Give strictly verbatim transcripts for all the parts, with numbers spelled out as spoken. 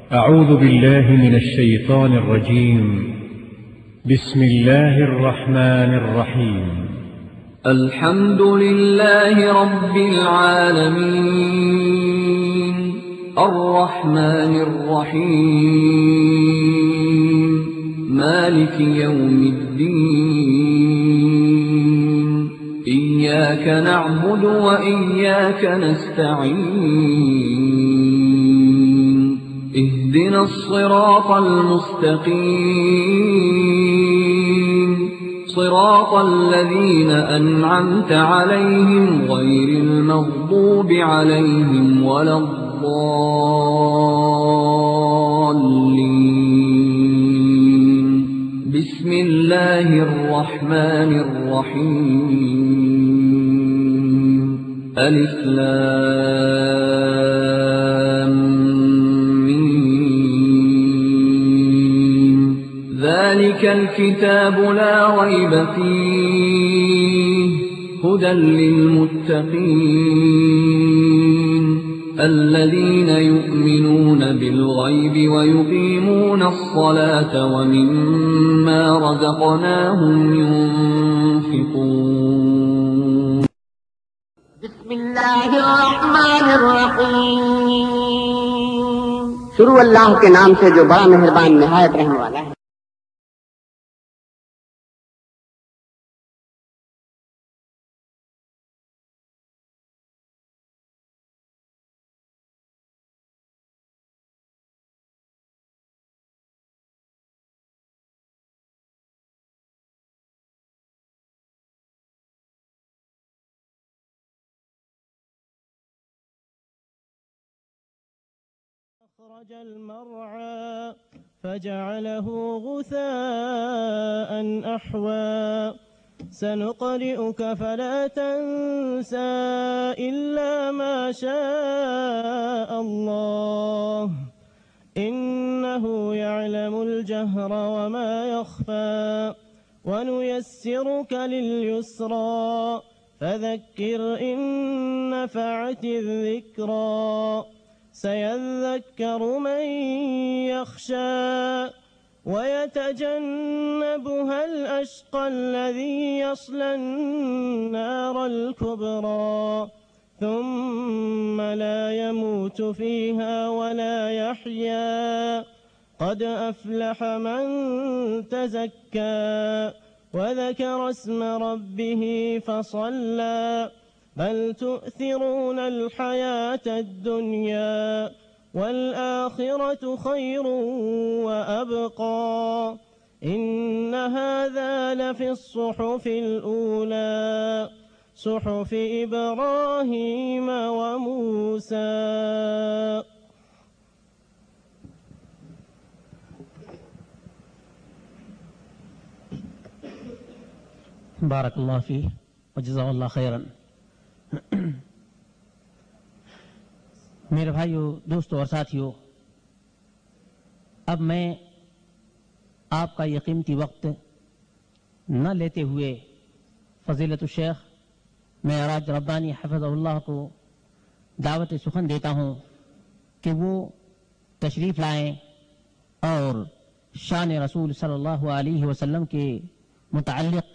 أعوذ بالله من الشيطان الرجيم. بسم الله الرحمن الرحيم. الحمد لله رب العالمين الرحمن الرحيم مالك يوم الدين إياك نعبد وإياك نستعين اهدنا الصراط المستقيم صراط الذين أنعمت عليهم غير المغضوب عليهم ولا الضالين. بسم الله الرحمن الرحيم. ألف لام ميم. ذلك الكتاب لا ريب فيه هدى للمتقين الذين يؤمنون بالغيب ويقيمون الصلاة ومما رزقناهم ينفقون. بسم الله الرحمن الرحیم. شروع اللہ کے نام سے جو بڑا مہربان نہایت رحم والا ہے. أخرج المرعى فجعله غثاء أحوى سنقرئك فلا تنسى إلا ما شاء الله إنه يعلم الجهر وما يخفى ونيسرك لليسرى فذكر إن نفعت الذكرى سيذكر من يخشى ويتجنبها الأشقى الذي يصلى النار الكبرى ثم لا يموت فيها ولا يحيا قد أفلح من تزكى وذكر اسم ربه فصلى بل تؤثرون الحياة الدنيا والآخرة خير وأبقى إن هذا لفي الصحف الأولى صحف إبراهيم وموسى. بارك الله فيه وجزاه الله خيرا. میرے بھائیو، دوستو اور ساتھیو، اب میں آپ کا یہ قیمتی وقت نہ لیتے ہوئے فضیلت الشیخ معراج ربانی حفظہ اللہ کو دعوت سخن دیتا ہوں کہ وہ تشریف لائیں اور شان رسول صلی اللہ علیہ وسلم کے متعلق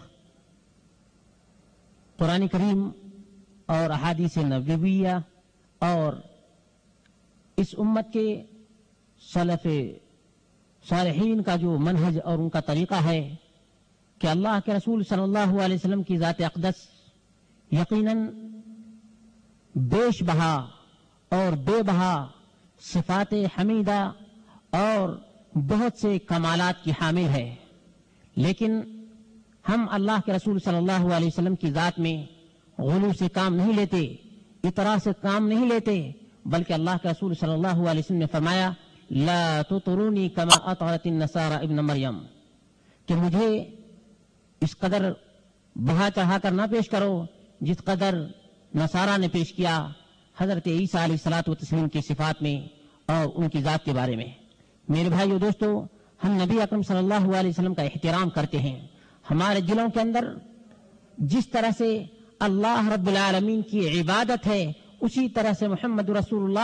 قرآن کریم اور احادیث نبویہ اور اس امت کے سلف صالحین کا جو منہج اور ان کا طریقہ ہے کہ اللہ کے رسول صلی اللہ علیہ وسلم کی ذات اقدس یقیناً بیش بہا اور بے بہا صفات حمیدہ اور بہت سے کمالات کی حامل ہے، لیکن ہم اللہ کے رسول صلی اللہ علیہ وسلم کی ذات میں غلو سے کام نہیں لیتے، اطراء سے کام نہیں لیتے، بلکہ اللہ کے رسول صلی اللہ علیہ وسلم نے فرمایا لا تطرونی کما اطرت النصارى ابن مریم، کہ مجھے اس قدر بہا چڑھا کر نہ پیش کرو جس قدر نصارہ نے پیش کیا حضرت عیسیٰ علیہ الصلوۃ والتسلیم کی صفات میں اور ان کی ذات کے بارے میں. میرے بھائیو دوستو، ہم نبی اکرم صلی اللہ علیہ وسلم کا احترام کرتے ہیں. ہمارے دلوں کے اندر جس طرح سے اللہ رب العالمین کی عبادت ہے اسی طرح سے محمد رسول اللہ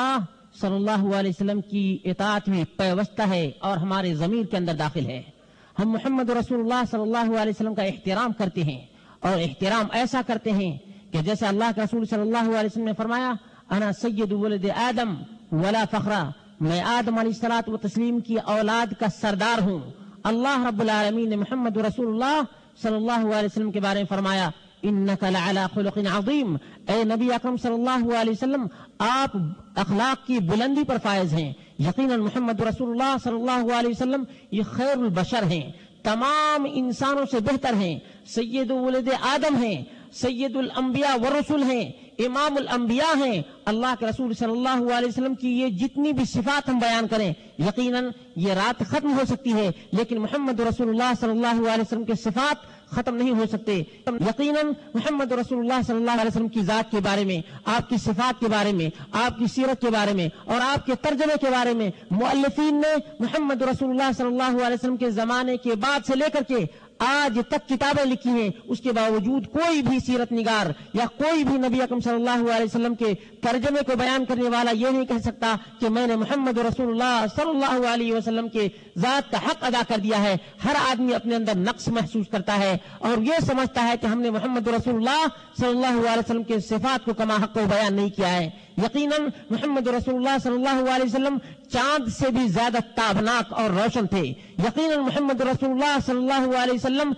सल्लल्लाहु अलैहि वसल्लम की इताअत में पैवस्ता है और हमारे ज़मीर के अंदर दाखिल है। हम मोहम्मद रसूलुल्लाह सल्लल्लाहु अलैहि वसल्लम का एहतराम करते हैं और एहतराम ऐसा करते हैं कि जैसे अल्लाह के रसूल सल्लल्लाहु अलैहि वसल्लम ने फरमाया, अना सय्यदु वलद आदम वला फखरा, मैं आदम अलैहिस्सलातु व तस्लीम की औलाद का सरदार हूँ। अल्लाह रब्बुल आलमीन ने मोहम्मद रसूलुल्लाह सल्लल्लाहु अलैहि वसल्लम के बारे में फरमाया, इन्नका लअला खुलुकिन अज़ीम, ए नबी अकरम सल्लल्लाहु अलैहि वसल्लम आप अखलाक की बुलंदी पर फायज हैं। यकीनन मोहम्मद रसूलुल्लाह सल्लल्लाहु अलैहि वसल्लम ये खैरुल बशर हैं, तमाम इंसानों से बेहतर हैं, सय्यदुल वलद आदम हैं, सय्यदुल अंबिया व रसूल हैं, इमामुल अंबिया हैं। अल्लाह के रसूल सल्लल्लाहु अलैहि वसल्लम की ये जितनी भी सिफात हम बयान करें, यकीनन ये रात खत्म हो सकती है, लेकिन मोहम्मद रसूलुल्लाह सल्लल्लाहु अलैहि वसल्लम के सिफात खत्म नहीं हो सकते। यकीनन मोहम्मद रसूलुल्लाह सल्लल्लाहु अलैहि वसल्लम की जात के बारे में, आपकी सिफात के बारे में, आपकी सीरत के बारे में और आपके तर्जमे के बारे में मुअल्लिफीन ने मोहम्मद रसूलुल्लाह सल्लल्लाहु अलैहि वसल्लम के जमाने के बाद से लेकर के आज तक किताबें लिखी हैं। उसके बावजूद कोई भी सीरत निगार या कोई भी नबी अकरम सल्लल्लाहु अलैहि वसल्लम के तर्जमे को बयान करने वाला ये नहीं कह सकता कि मैंने मोहम्मद रसूलुल्लाह सल्लल्लाहु अलैहि वसल्लम के जात का हक अदा कर दिया है। हर आदमी अपने अंदर नक्स महसूस करता है और ये समझता है कि हमने मोहम्मद रसूलुल्लाह सल्लल्लाहु अलैहि वसल्लम के सिफात को कमा हक को बयान नहीं किया है। यकीनन मोहम्मद रसूलुल्लाह सल्लल्लाहु अलैहि वसल्लम चांद से भी ज्यादा ताबनाक और रोशन थे। यकीनन मोहम्मद रसूलुल्लाह सल्लल्लाहु अलैहि वसल्लम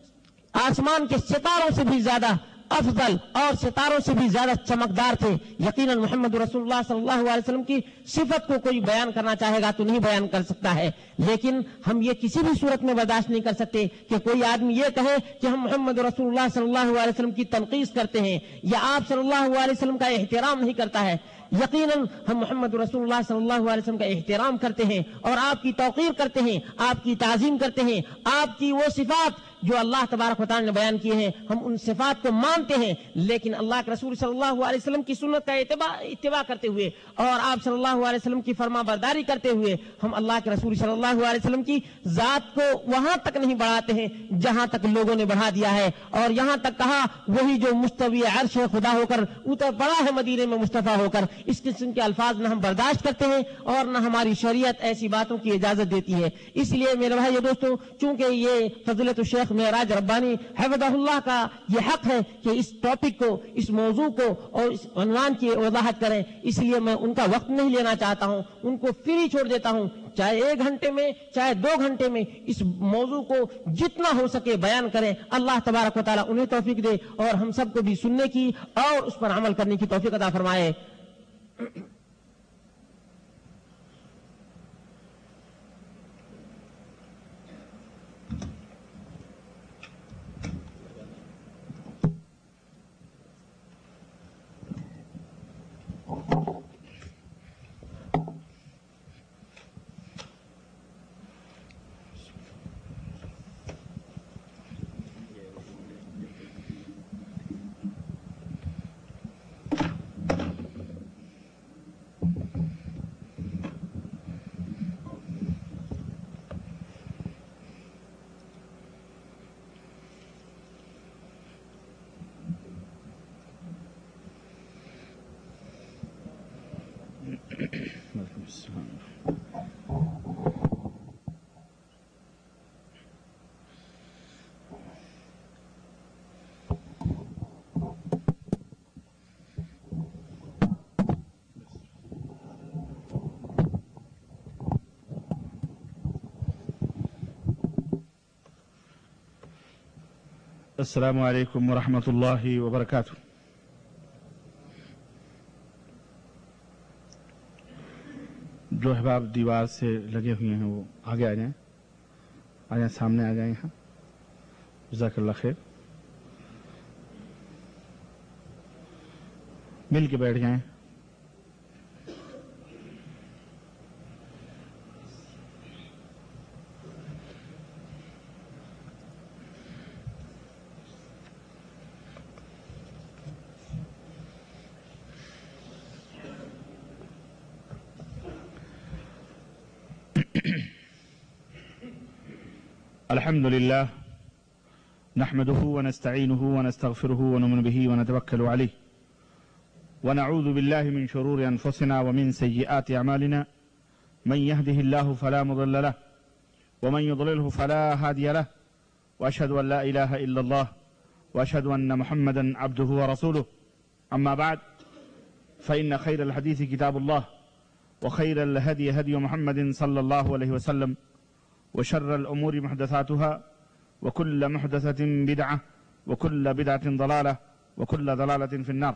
आसमान के सितारों से भी ज्यादा अफजल और सितारों से भी ज्यादा चमकदार थे। यकीनन मोहम्मद रसूलुल्लाह सल्लल्लाहु अलैहि वसल्लम की सिफत को कोई बयान करना चाहेगा तो नहीं बयान कर सकता है, लेकिन हम ये किसी भी सूरत में बर्दाश्त नहीं कर सकते कि कोई आदमी ये कहे कि हम मोहम्मद रसूलुल्लाह सल्लल्लाहु अलैहि वसल्लम की तनकीस करते हैं या आप सल्लल्लाहु अलैहि वसल्लम का एहतराम नहीं करता है। यकीनन हम मोहम्मद रसूलुल्लाह सल्लल्लाहु अलैहि वसल्लम का एहतराम करते हैं और आपकी तौकीर करते हैं, आपकी ताज़ीम करते हैं। आपकी वो सिफात जो अल्लाह तबारक व तआला ने बयान किए हैं, हम उन सिफात को मानते हैं, लेकिन अल्लाह के रसूल सल्लल्लाहु अलैहि वसल्लम की सुन्नत का इत्तिबा इत्तिबा करते हुए और आप सल्लल्लाहु अलैहि वसल्लम की फरमाबरदारी करते हुए हम अल्लाह के रसूल सल्लल्लाहु अलैहि वसल्लम की जात को वहां तक नहीं बढ़ाते हैं जहां तक लोगों ने बढ़ा दिया है और यहां तक कहा वही जो मुस्तवी अर्श है खुदा होकर उतर पड़ा है मदीने में मुस्तफा होकर। इस किस्म के अल्फाज न हम बर्दाश्त करते हैं और न हमारी शरीयत ऐसी बातों की इजाजत देती है। इसलिए मेरे भाई दोस्तों, चूंकि ये फजीलत शेख मेराज रब्बानी हफिज़हुल्लाह का ये हक है कि इस टॉपिक को, इस मौजू को और इस उन्वान की वजाहत करें, इसलिए मैं उनका वक्त नहीं लेना चाहता हूं, उनको फ्री छोड़ देता हूं। चाहे एक घंटे में चाहे दो घंटे में इस मौजू को जितना हो सके बयान करें। अल्लाह तबारक व तआला उन्हें तौफीक दे और हम सबको भी सुनने की और उस पर अमल करने की तौफीक अता फरमाए। अस्सलामु अलैकुम वरहमतुल्लाहि वबरकातुह। जो अहबाब दीवार से लगे हुए हैं वो आगे आ जाएं, आ जाएं, सामने आ जाएं। यहाँ जज़ाकल्लाह खैर। मिल के बैठ जाएं। अल्हम्दुलिल्लाह नहमदुहु व नस्तईनुहु व नस्तगफिरुहु व नुमिनु बिही व नतवक्कलु अलैहि ونعوذ بالله من شرور أنفسنا ومن سيئات أعمالنا من يهده الله فلا مضل له ومن يضلله فلا هادي له وأشهد أن لا إله إلا الله وأشهد أن محمدا عبده ورسوله أما بعد فإن خير الحديث كتاب الله وخير الهدي هدي محمد صلى الله عليه وسلم وشر الأمور محدثاتها وكل محدثة بدعة وكل بدعة ضلالة وكل ضلالة في النار.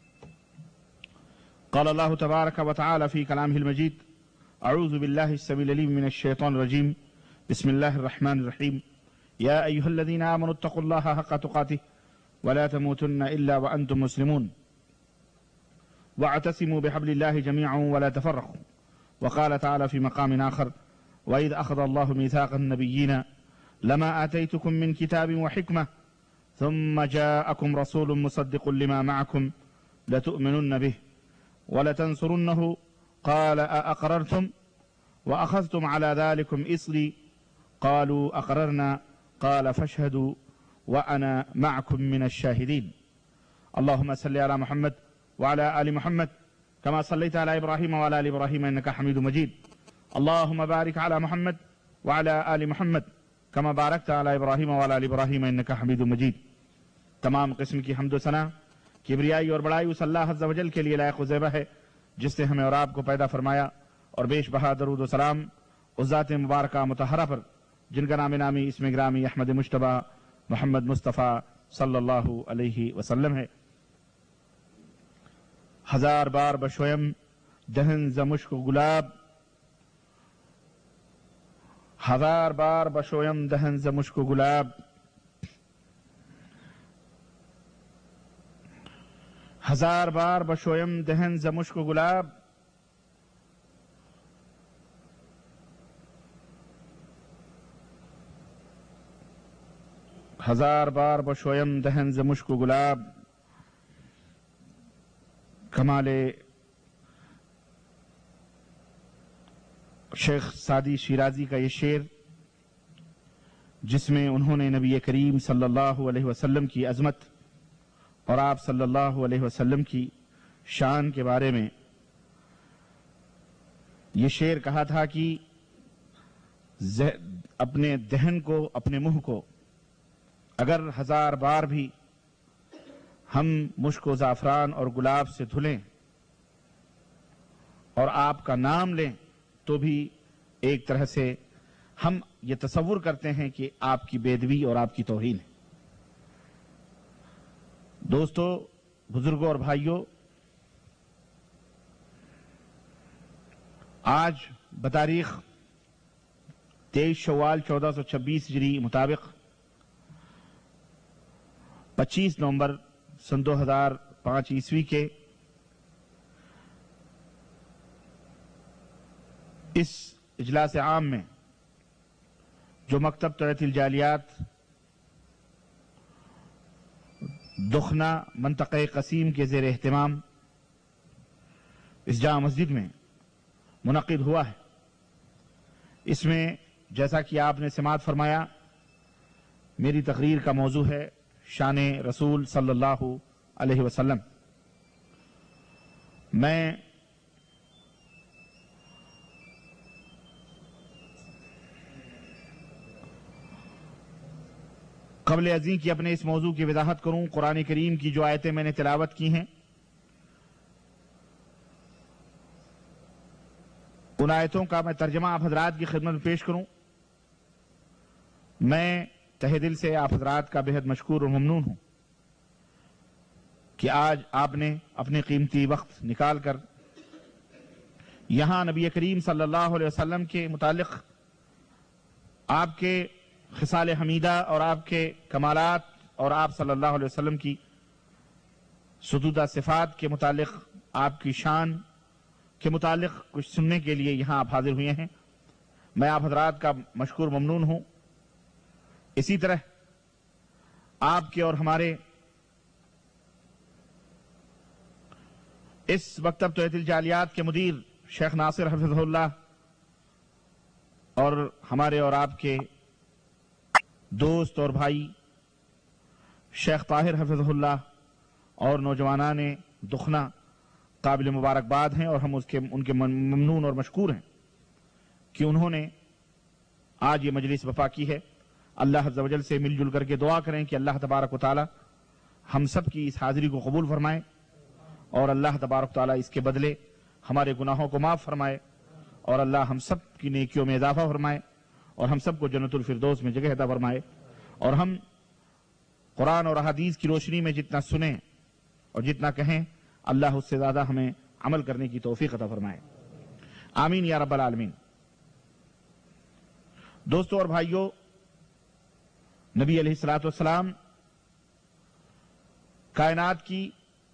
قال الله تبارك وتعالى في كلامه المجيد: أعوذ بالله السميع العليم من الشيطان الرجيم بسم الله الرحمن الرحيم يا أيها الذين آمنوا اتقوا الله حق تقاته ولا تموتن إلا وأنتم مسلمون واعتصموا بحبل الله جميعا ولا تفرقوا. وقال تعالى في مقام آخر: وإذ أخذ الله ميثاق النبيين لما آتيتكم من كتاب وحكمة ثم جاءكم رسول مصدق لما معكم لتؤمنن به ولتنصرنه قال أأقررتم وأخذتم على ذلكم إصري قالوا أقررنا قال فاشهدوا وأنا معكم من الشاهدين. اللهم صل على محمد وعلى آل محمد كما صليت على إبراهيم وعلى آل إبراهيم إنك حميد مجيد. اللهم بارك على محمد وعلى آل محمد كما باركت على إبراهيم وعلى آل إبراهيم إنك حميد مجيد. تمام قسم کی حمد و ثنا کبریائی اور بڑائی اس اللہ عز و جل کے لیے لائق و زیبہ ہے جس نے ہمیں اور آپ کو پیدا فرمایا، اور بیش بہا درود و سلام اس ذات مبارکہ مطہرہ پر جن کا نام نامی اسم گرامی احمد مجتبیٰ محمد مصطفیٰ صلی اللہ علیہ وسلم ہے. ہزار بار بشویم دہن ز مشک و گلاب، ہزار بار بشویم دہن ز مشک و گلاب، ہزار بار بشویم دہن ز مشک و گلاب، ہزار بار بشویم دہن ز مشک و گلاب. کمال شیخ سعدی شیرازی کا یہ شعر جس میں انہوں نے نبی کریم صلی اللہ علیہ وسلم کی عظمت اور آپ صلی اللہ علیہ وسلم کی شان کے بارے میں یہ شعر کہا تھا کہ اپنے دہن کو، اپنے منہ کو اگر ہزار بار بھی ہم مشک و زعفران اور گلاب سے دھلیں اور آپ کا نام لیں تو بھی ایک طرح سے ہم یہ تصور کرتے ہیں کہ آپ کی بے ادبی اور آپ کی توہین ہے. دوستو، بزرگوں اور بھائیوں، آج بتاریخ تیئیس شوال چودہ سو چھبیس ہجری مطابق پچیس نومبر سن دو ہزار پانچ عیسوی کے اس اجلاس عام میں جو مکتب توعیت الجالیات دخنا منطقہ قسیم کے زیر اہتمام اس جامع مسجد میں منعقد ہوا ہے، اس میں جیسا کہ آپ نے سماعت فرمایا میری تقریر کا موضوع ہے شان رسول صلی اللہ علیہ وسلم. میں قبل ازیں کی اپنے اس موضوع کی وضاحت کروں، قرآن کریم کی جو آیتیں میں نے تلاوت کی ہیں ان آیتوں کا میں ترجمہ آپ حضرات کی خدمت میں پیش کروں. میں تہ دل سے آپ حضرات کا بہت مشکور اور ممنون ہوں کہ آج آپ نے اپنے قیمتی وقت نکال کر یہاں نبی کریم صلی اللہ علیہ وسلم کے متعلق آپ کے خصال حمیدہ اور آپ کے کمالات اور آپ صلی اللہ علیہ وسلم کی ستودہ صفات کے متعلق، آپ کی شان کے متعلق کچھ سننے کے لیے یہاں آپ حاضر ہوئے ہیں. میں آپ حضرات کا مشکور ممنون ہوں. اسی طرح آپ کے اور ہمارے اس مکتب توعیت الجالیات کے مدیر شیخ ناصر حفظہ اللہ اور ہمارے اور آپ کے دوست اور بھائی شیخ طاہر حفظہ اللہ اور نوجوانان دخنا قابل مبارکباد ہیں اور ہم اس کے ان کے ممنون اور مشکور ہیں کہ انہوں نے آج یہ مجلس وفا کی ہے۔ اللہ عز و جل سے مل جل کر کے دعا کریں کہ اللہ تبارک و تعالی ہم سب کی اس حاضری کو قبول فرمائے اور اللہ تبارک و تعالی اس کے بدلے ہمارے گناہوں کو معاف فرمائے اور اللہ ہم سب کی نیکیوں میں اضافہ فرمائے اور ہم سب کو جنت الفردوس میں جگہ عطا فرمائے اور ہم قرآن اور احادیث کی روشنی میں جتنا سنیں اور جتنا کہیں اللہ اس سے زیادہ ہمیں عمل کرنے کی توفیق عطا فرمائے، آمین یا رب العالمین۔ دوستو اور بھائیو، نبی علیہ الصلوۃ والسلام کائنات کی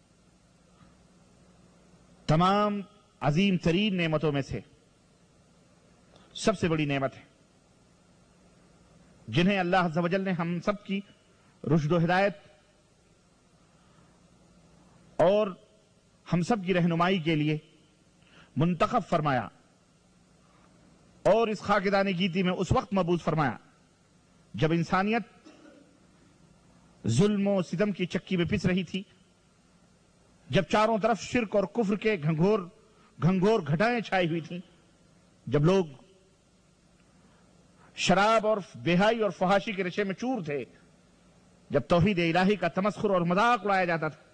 تمام عظیم ترین نعمتوں میں سے سب سے بڑی نعمت ہے، جنہیں اللہ عز و جل نے ہم سب کی رشد و ہدایت اور ہم سب کی رہنمائی کے لیے منتخب فرمایا اور اس خاکدان گیتی میں اس وقت مبعوث فرمایا جب انسانیت ظلم و ستم کی چکی میں پس رہی تھی، جب چاروں طرف شرک اور کفر کے گھنگھور گھنگھور گھٹائیں چھائی ہوئی تھیں، جب لوگ شراب اور بےحائی اور فحاشی کے نشے میں چور تھے، جب توحید الہی کا تمسخر اور مذاق اڑایا جاتا تھا،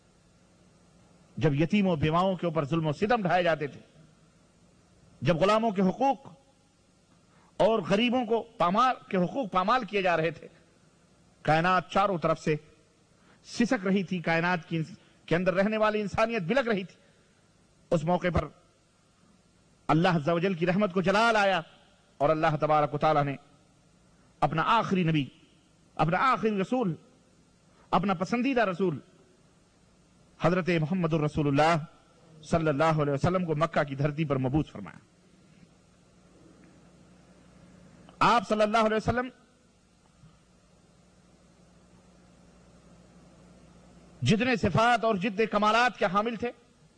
جب یتیموں بیواؤں کے اوپر ظلم و ستم ڈھائے جاتے تھے، جب غلاموں کے حقوق اور غریبوں کو پامال کے حقوق پامال کیے جا رہے تھے، کائنات چاروں طرف سے سسک رہی تھی، کائنات کی کے اندر رہنے والی انسانیت بلک رہی تھی، اس موقع پر اللہ عز و جل کی رحمت کو جلال آیا اور اللہ تبارک و تعالی نے اپنا آخری نبی، اپنا آخری رسول، اپنا پسندیدہ رسول حضرت محمد الرسول اللہ صلی اللہ علیہ وسلم کو مکہ کی دھرتی پر مبعوث فرمایا۔ آپ صلی اللہ علیہ وسلم جتنے صفات اور جتنے کمالات کے حامل تھے،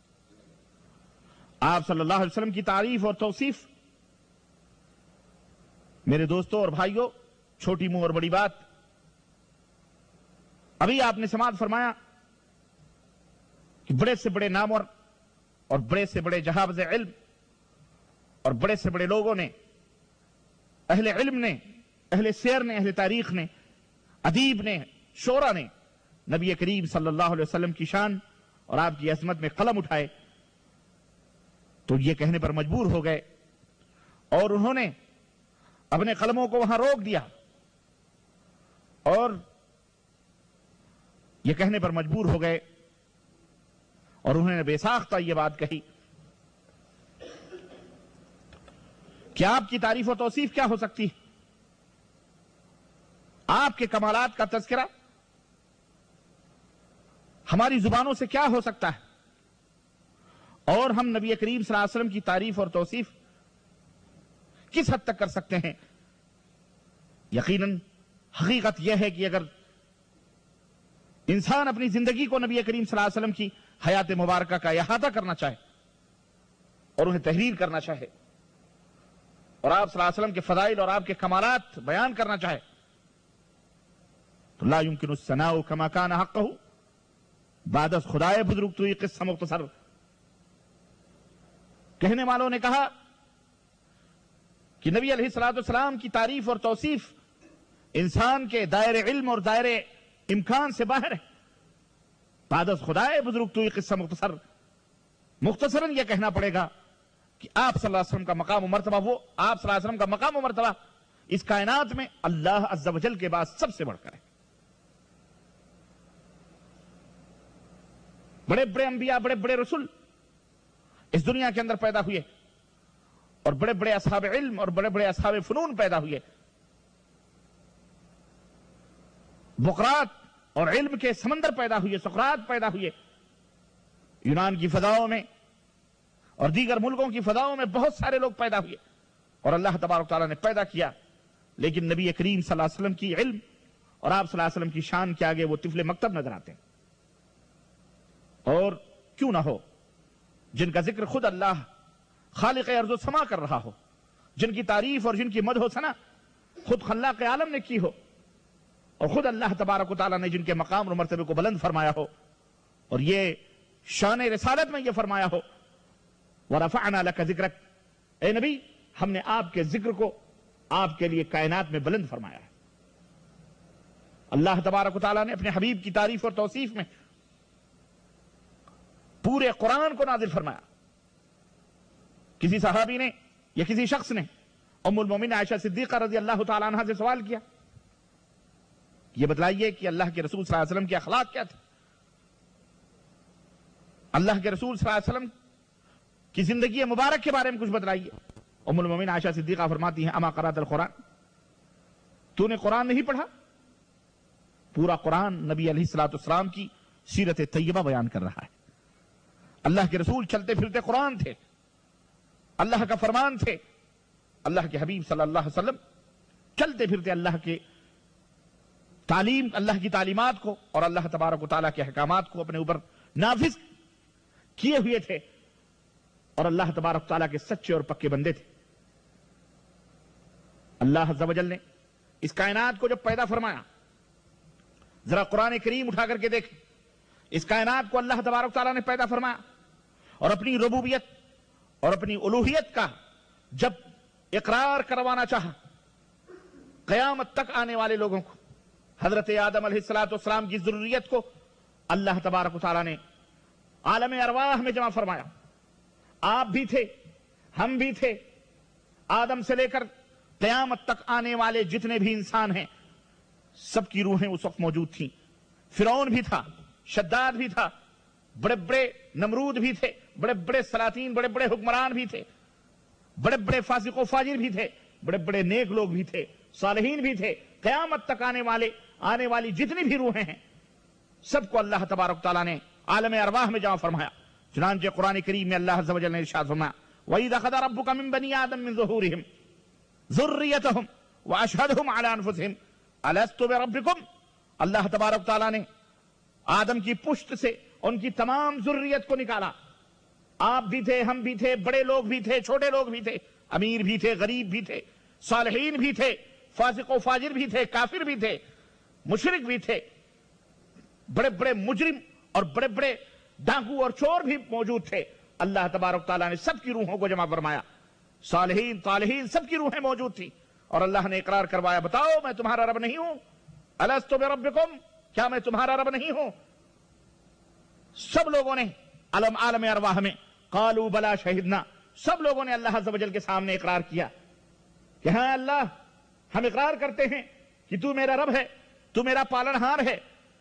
آپ صلی اللہ علیہ وسلم کی تعریف اور توصیف، میرے دوستوں اور بھائیوں، چھوٹی منہ اور بڑی بات، ابھی آپ نے سماعت فرمایا کہ بڑے سے بڑے نامور اور بڑے سے بڑے جہابذ علم اور بڑے سے بڑے لوگوں نے، اہل علم نے، اہل سیر نے، اہل تاریخ نے، ادیب نے، شعرا نے نبی کریم صلی اللہ علیہ وسلم کی شان اور آپ کی عظمت میں قلم اٹھائے تو یہ کہنے پر مجبور ہو گئے اور انہوں نے اپنے قلموں کو وہاں روک دیا اور یہ کہنے پر مجبور ہو گئے اور انہوں نے بے ساختہ یہ بات کہی کہ آپ کی تعریف و توصیف کیا ہو سکتی ہے، آپ کے کمالات کا تذکرہ ہماری زبانوں سے کیا ہو سکتا ہے، اور ہم نبی کریم صلی اللہ علیہ وسلم کی تعریف اور توصیف کس حد تک کر سکتے ہیں۔ یقیناً حقیقت یہ ہے کہ اگر انسان اپنی زندگی کو نبی کریم صلی اللہ علیہ وسلم کی حیات مبارکہ کا احاطہ کرنا چاہے اور انہیں تحریر کرنا چاہے اور آپ صلی اللہ علیہ وسلم کے فضائل اور آپ کے کمالات بیان کرنا چاہے تو لا يمكن الثناء كما كان حقه بعد از خدائے بزرگ تو یہ قصہ مختصر۔ کہنے والوں نے کہا کہ نبی علیہ الصلوۃ والسلام کی تعریف اور توصیف انسان کے دائرے علم اور دائرے امکان سے باہر ہے، بعد از خدائے بزرگ تو یہ قصہ مختصر۔ مختصراً یہ کہنا پڑے گا کہ آپ صلی اللہ علیہ وسلم کا مقام و مرتبہ، وہ آپ صلی اللہ علیہ وسلم کا مقام و مرتبہ اس کائنات میں اللہ عز و جل کے بعد سب سے بڑھ کر ہے۔ بڑے بڑے انبیاء، بڑے بڑے رسول اس دنیا کے اندر پیدا ہوئے اور بڑے بڑے اصحاب علم اور بڑے بڑے اصحاب فنون پیدا ہوئے، بقرات اور علم کے سمندر پیدا ہوئے، سقراط پیدا ہوئے، یونان کی فضاؤں میں اور دیگر ملکوں کی فضاؤں میں بہت سارے لوگ پیدا ہوئے اور اللہ تبارک تعالیٰ نے پیدا کیا، لیکن نبی کریم صلی اللہ علیہ وسلم کی علم اور آپ صلی اللہ علیہ وسلم کی شان کے آگے وہ طفل مکتب نظر آتے ہیں۔ اور کیوں نہ ہو جن کا ذکر خود اللہ خالق ارض و سما کر رہا ہو، جن کی تعریف اور جن کی مدح و ثنا خود خلاق عالم نے کی ہو اور خود اللہ تبارک و تعالیٰ نے جن کے مقام اور مرتبے کو بلند فرمایا ہو، اور یہ شان رسالت میں یہ فرمایا ہو وَرَفَعْنَا لَكَ ذِكْرَكَ، اے نبی ہم نے آپ کے ذکر کو آپ کے لیے کائنات میں بلند فرمایا ہے۔ اللہ تبارک و تعالیٰ نے اپنے حبیب کی تعریف اور توصیف میں پورے قرآن کو نازل فرمایا۔ کسی صحابی نے یا کسی شخص نے ام المومنین عائشہ صدیقہ رضی اللہ تعالیٰ عنہ سے سوال کیا، یہ بتلائیے کہ اللہ کے رسول صلی اللہ علیہ وسلم کے اخلاق کیا تھے، اللہ کے رسول صلی اللہ علیہ وسلم کی زندگی مبارک کے بارے میں کچھ بتلائیے۔ ام المومنین عائشہ صدیقہ فرماتی ہیں اما قرأت القرآن، تو نے قرآن نہیں پڑھا؟ پورا قرآن نبی علیہ الصلوۃ والسلام کی سیرت طیبہ بیان کر رہا ہے۔ اللہ کے رسول چلتے پھرتے قرآن تھے، اللہ کا فرمان تھے، اللہ کے حبیب صلی اللہ علیہ وسلم چلتے پھرتے اللہ کے تعلیم اللہ کی تعلیمات کو اور اللہ تبارک و تعالیٰ کے احکامات کو اپنے اوپر نافذ کیے ہوئے تھے، اور اللہ تبارک و تعالیٰ کے سچے اور پکے بندے تھے۔ اللہ عز و جل نے اس کائنات کو جب پیدا فرمایا، ذرا قرآن کریم اٹھا کر کے دیکھیں، اس کائنات کو اللہ تبارک و تعالیٰ نے پیدا فرمایا اور اپنی ربوبیت اور اپنی الوہیت کا جب اقرار کروانا چاہا قیامت تک آنے والے لوگوں کو، حضرت آدم علیہ الصلوۃ والسلام کی ضروریت کو اللہ تبارک و تعالیٰ نے عالم ارواح میں جمع فرمایا۔ آپ بھی تھے، ہم بھی تھے، آدم سے لے کر قیامت تک آنے والے جتنے بھی انسان ہیں سب کی روحیں اس وقت موجود تھیں۔ فرعون بھی تھا، شداد بھی تھا، بڑے بڑے نمرود بھی تھے، بڑے بڑے سلاطین، بڑے بڑے حکمران بھی تھے، بڑے بڑے فاسق و فاجر بھی تھے، بڑے بڑے نیک لوگ بھی تھے، صالحین بھی تھے۔ قیامت تک آنے والے آنے والی جتنی بھی روحیں ہیں سب کو اللہ تبارک تعالیٰ نے عالم ارواح میں جمع فرمایا۔ چنانچہ قرآن کریم میں اللہ عز و جل نے ارشاد فرمایا وَإِذْ أَخَذَ رَبُّكَ مِن بَنِي آدَمَ مِن ظُهُورِهِمْ ذُرِّيَّتَهُمْ وَأَشْهَدَهُمْ عَلَىٰ أَنفُسِهِمْ أَلَسْتُ بِرَبِّكُمْ، اللہ تبارک تعالیٰ نے آدم کی پشت سے ان کی تمام ذریت کو نکالا۔ آپ بھی تھے، ہم بھی تھے، بڑے لوگ بھی تھے، چھوٹے لوگ بھی تھے، امیر بھی تھے، غریب بھی تھے، صالحین بھی تھے، فاسق و فاجر بھی تھے، کافر بھی تھے، مشرک بھی تھے، بڑے بڑے مجرم اور بڑے بڑے ڈاکو اور چور بھی موجود تھے۔ اللہ تبارک تعالیٰ نے سب کی روحوں کو جمع فرمایا، صالحین طالحین سب کی روحیں موجود تھیں، اور اللہ نے اقرار کروایا بتاؤ میں تمہارا رب نہیں ہوں؟ الستو بربکم، کیا میں تمہارا رب نہیں ہوں؟ سب لوگوں نے عالم عالم ارواح میں قالوا بلا شہدنا، سب لوگوں نے اللہ عز و جل کے سامنے اقرار کیا کہ ہاں اللہ ہم اقرار کرتے ہیں کہ تو میرا رب ہے، تو میرا پالنہار ہے،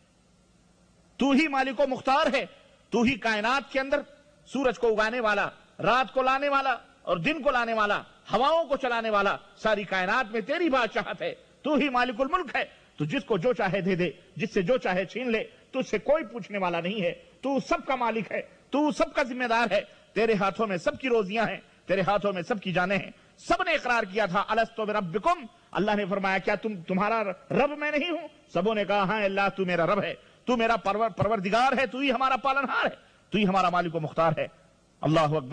تو ہی مالک و مختار ہے، تو ہی کائنات کے اندر سورج کو اگانے والا، رات کو لانے والا اور دن کو لانے والا، ہواؤں کو چلانے والا، ساری کائنات میں تیری بادشاہت ہے، تو ہی مالک الملک ہے، تو جس کو جو چاہے دے دے، جس سے جو چاہے چھین لے، تو سے کوئی پوچھنے والا نہیں ہے، تو سب کا مالک ہے، تو سب کا ذمہ دار ہے، تیرے ہاتھوں میں سب کی روزیاں ہیں، تیرے ہاتھوں میں سب کی جانیں ہیں۔ سب نے اقرار کیا تھا الستو بربکم، اللہ نے فرمایا کیا تم تمہارا رب میں نہیں ہوں؟ سبوں نے کہا ہاں اللہ تو میرا رب ہے، تو میرا پرور پروردگار ہے، تو ہی ہمارا پالنہار ہے، تو ہی ہمارا مالک و مختار ہے۔ اللہ اکبر۔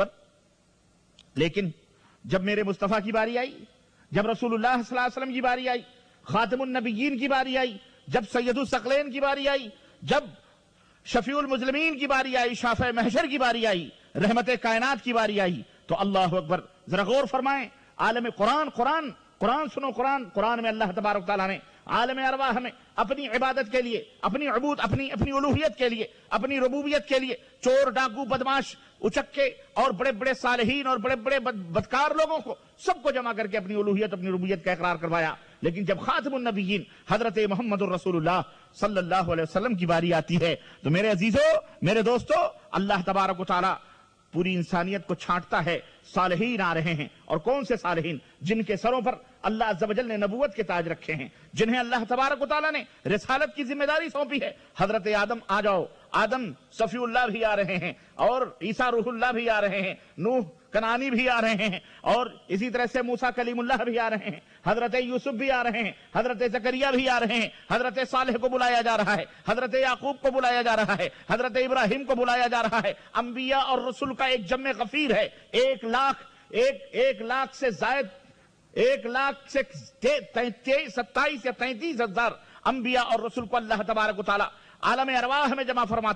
لیکن جب میرے مصطفیٰ کی باری آئی، جب رسول اللہ صلی اللہ علیہ وسلم کی باری آئی، خاتم النبیین کی باری آئی، جب سید الثقلین کی باری آئی، جب شفیع المذنبین کی باری آئی، شافع محشر کی باری آئی، رحمت کائنات کی باری آئی، تو اللہ اکبر، ذرا غور فرمائیں، عالم قرآن قرآن قرآن سنو، قرآن قرآن میں اللہ تبارک تعالیٰ نے عالم ارواح میں اپنی عبادت کے لیے، اپنی عبود اپنی اپنی الوہیت کے لیے، اپنی ربوبیت کے لیے چور ڈاکو بدماش اچکے اور بڑے بڑے صالحین اور بڑے بڑے بدکار لوگوں کو سب کو جمع کر کے اپنی الوہیت اپنی ربوبیت کا اقرار کروایا۔ لیکن جب خاتم النبیین حضرت محمد الرسول اللہ صلی اللہ علیہ وسلم کی باری آتی ہے تو میرے عزیزوں، میرے دوستوں، اللہ تبارک و تعالیٰ پوری انسانیت کو چھانٹتا ہے۔ صالحین آ رہے ہیں، اور کون سے صالحین؟ جن کے سروں پر اللہ عز و جل نے نبوت کے تاج رکھے ہیں، جنہیں اللہ تبارک و تعالیٰ نے رسالت کی ذمہ داری سونپی ہے۔ حضرت آدم آ جاؤ، آدم صفی اللہ بھی آ رہے ہیں، اور عیسیٰ روح اللہ بھی آ رہے ہیں، نوح کنانی بھی آ رہے ہیں، اور اسی طرح سے موسیٰ کلیم اللہ بھی آ رہے ہیں، حضرت یوسف بھی آ رہے ہیں، حضرت زکریا بھی آ رہے ہیں، حضرت صالح کو بلایا جا رہا ہے، حضرت یعقوب کو بلایا جا رہا ہے، حضرت ابراہیم کو بلایا جا رہا ہے۔ انبیاء اور رسول کا ایک جمع غفیر ہے، ایک لاکھ ایک ایک لاکھ سے زائد ایک لاکھ سے ستائیس یا تینتیس ہزار انبیاء اور رسول کو اللہ تبارک و تعالیٰ عالم ارواح میں جمع فرماتا ہے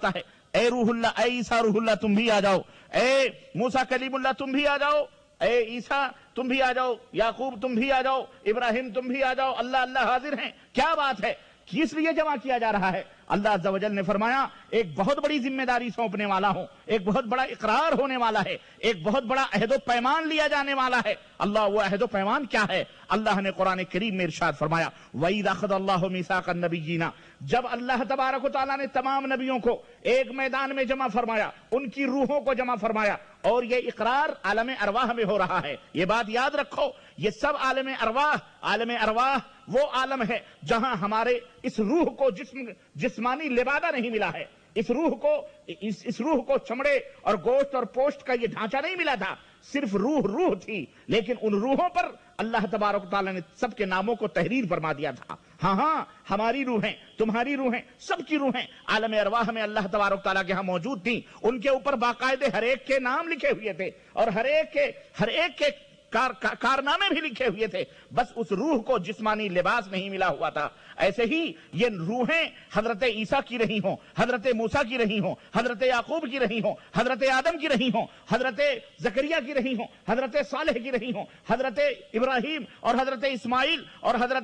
اے روح اللہ، اے عیسیٰ روح اللہ تم بھی آ جاؤ، اے موسیٰ کلیم اللہ تم بھی آ جاؤ، اے عیسیٰ تم بھی آ جاؤ، یعقوب تم بھی آ جاؤ، ابراہیم تم بھی آ جاؤ، اللہ اللہ حاضر ہیں۔ کیا بات ہے، کس لیے جمع کیا جا رہا ہے؟ اللہ عز و جل نے فرمایا ایک بہت بڑی ذمہ داری سونپنے والا ہوں، ایک بہت بڑا اقرار ہونے والا ہے، ایک بہت بڑا عہد و پیمان لیا جانے والا ہے۔ اللہ وہ عہد و پیمان کیا ہے؟ اللہ نے قرآن کریم میں ارشاد فرمایا وَإِذْ أَخَذَ اللَّهُ مِيثَاقَ النَّبِيِّينَ، جب اللہ تبارک و تعالیٰ نے تمام نبیوں کو ایک میدان میں جمع فرمایا، ان کی روحوں کو جمع فرمایا، اور یہ اقرار عالم ارواح میں ہو رہا ہے۔ یہ بات یاد رکھو، یہ سب عالم ارواح، عالم ارواح وہ عالم ہے جہاں ہمارے اس روح کو جسم جسمانی لبادہ نہیں ملا ہے، اس روح کو اس, اس روح کو چمڑے اور گوشت اور پوشت کا یہ ڈھانچہ نہیں ملا تھا، صرف روح روح تھی، لیکن ان روحوں پر اللہ تبارک و تعالیٰ نے سب کے ناموں کو تحریر فرما دیا تھا۔ ہاں ہاں ہماری روحیں، تمہاری روحیں، سب کی روحیں عالم ارواح میں اللہ تبارک و تعالیٰ کے ہاں موجود تھیں، ان کے اوپر باقاعدے ہر ایک کے نام لکھے ہوئے تھے، اور ہر ایک کے ہر ایک کے کار کارنامے بھی لکھے ہوئے تھے، بس اس روح کو جسمانی لباس نہیں ملا ہوا تھا۔ ایسے ہی یہ روحیں حضرت عیسیٰ کی رہی ہوں، حضرت موسیٰ کی رہی ہوں، حضرت یعقوب کی رہی ہوں، حضرت آدم کی رہی ہوں، حضرت زکریا کی رہی ہوں، حضرت صالح کی رہی ہوں، حضرت ابراہیم اور حضرت اسماعیل اور حضرت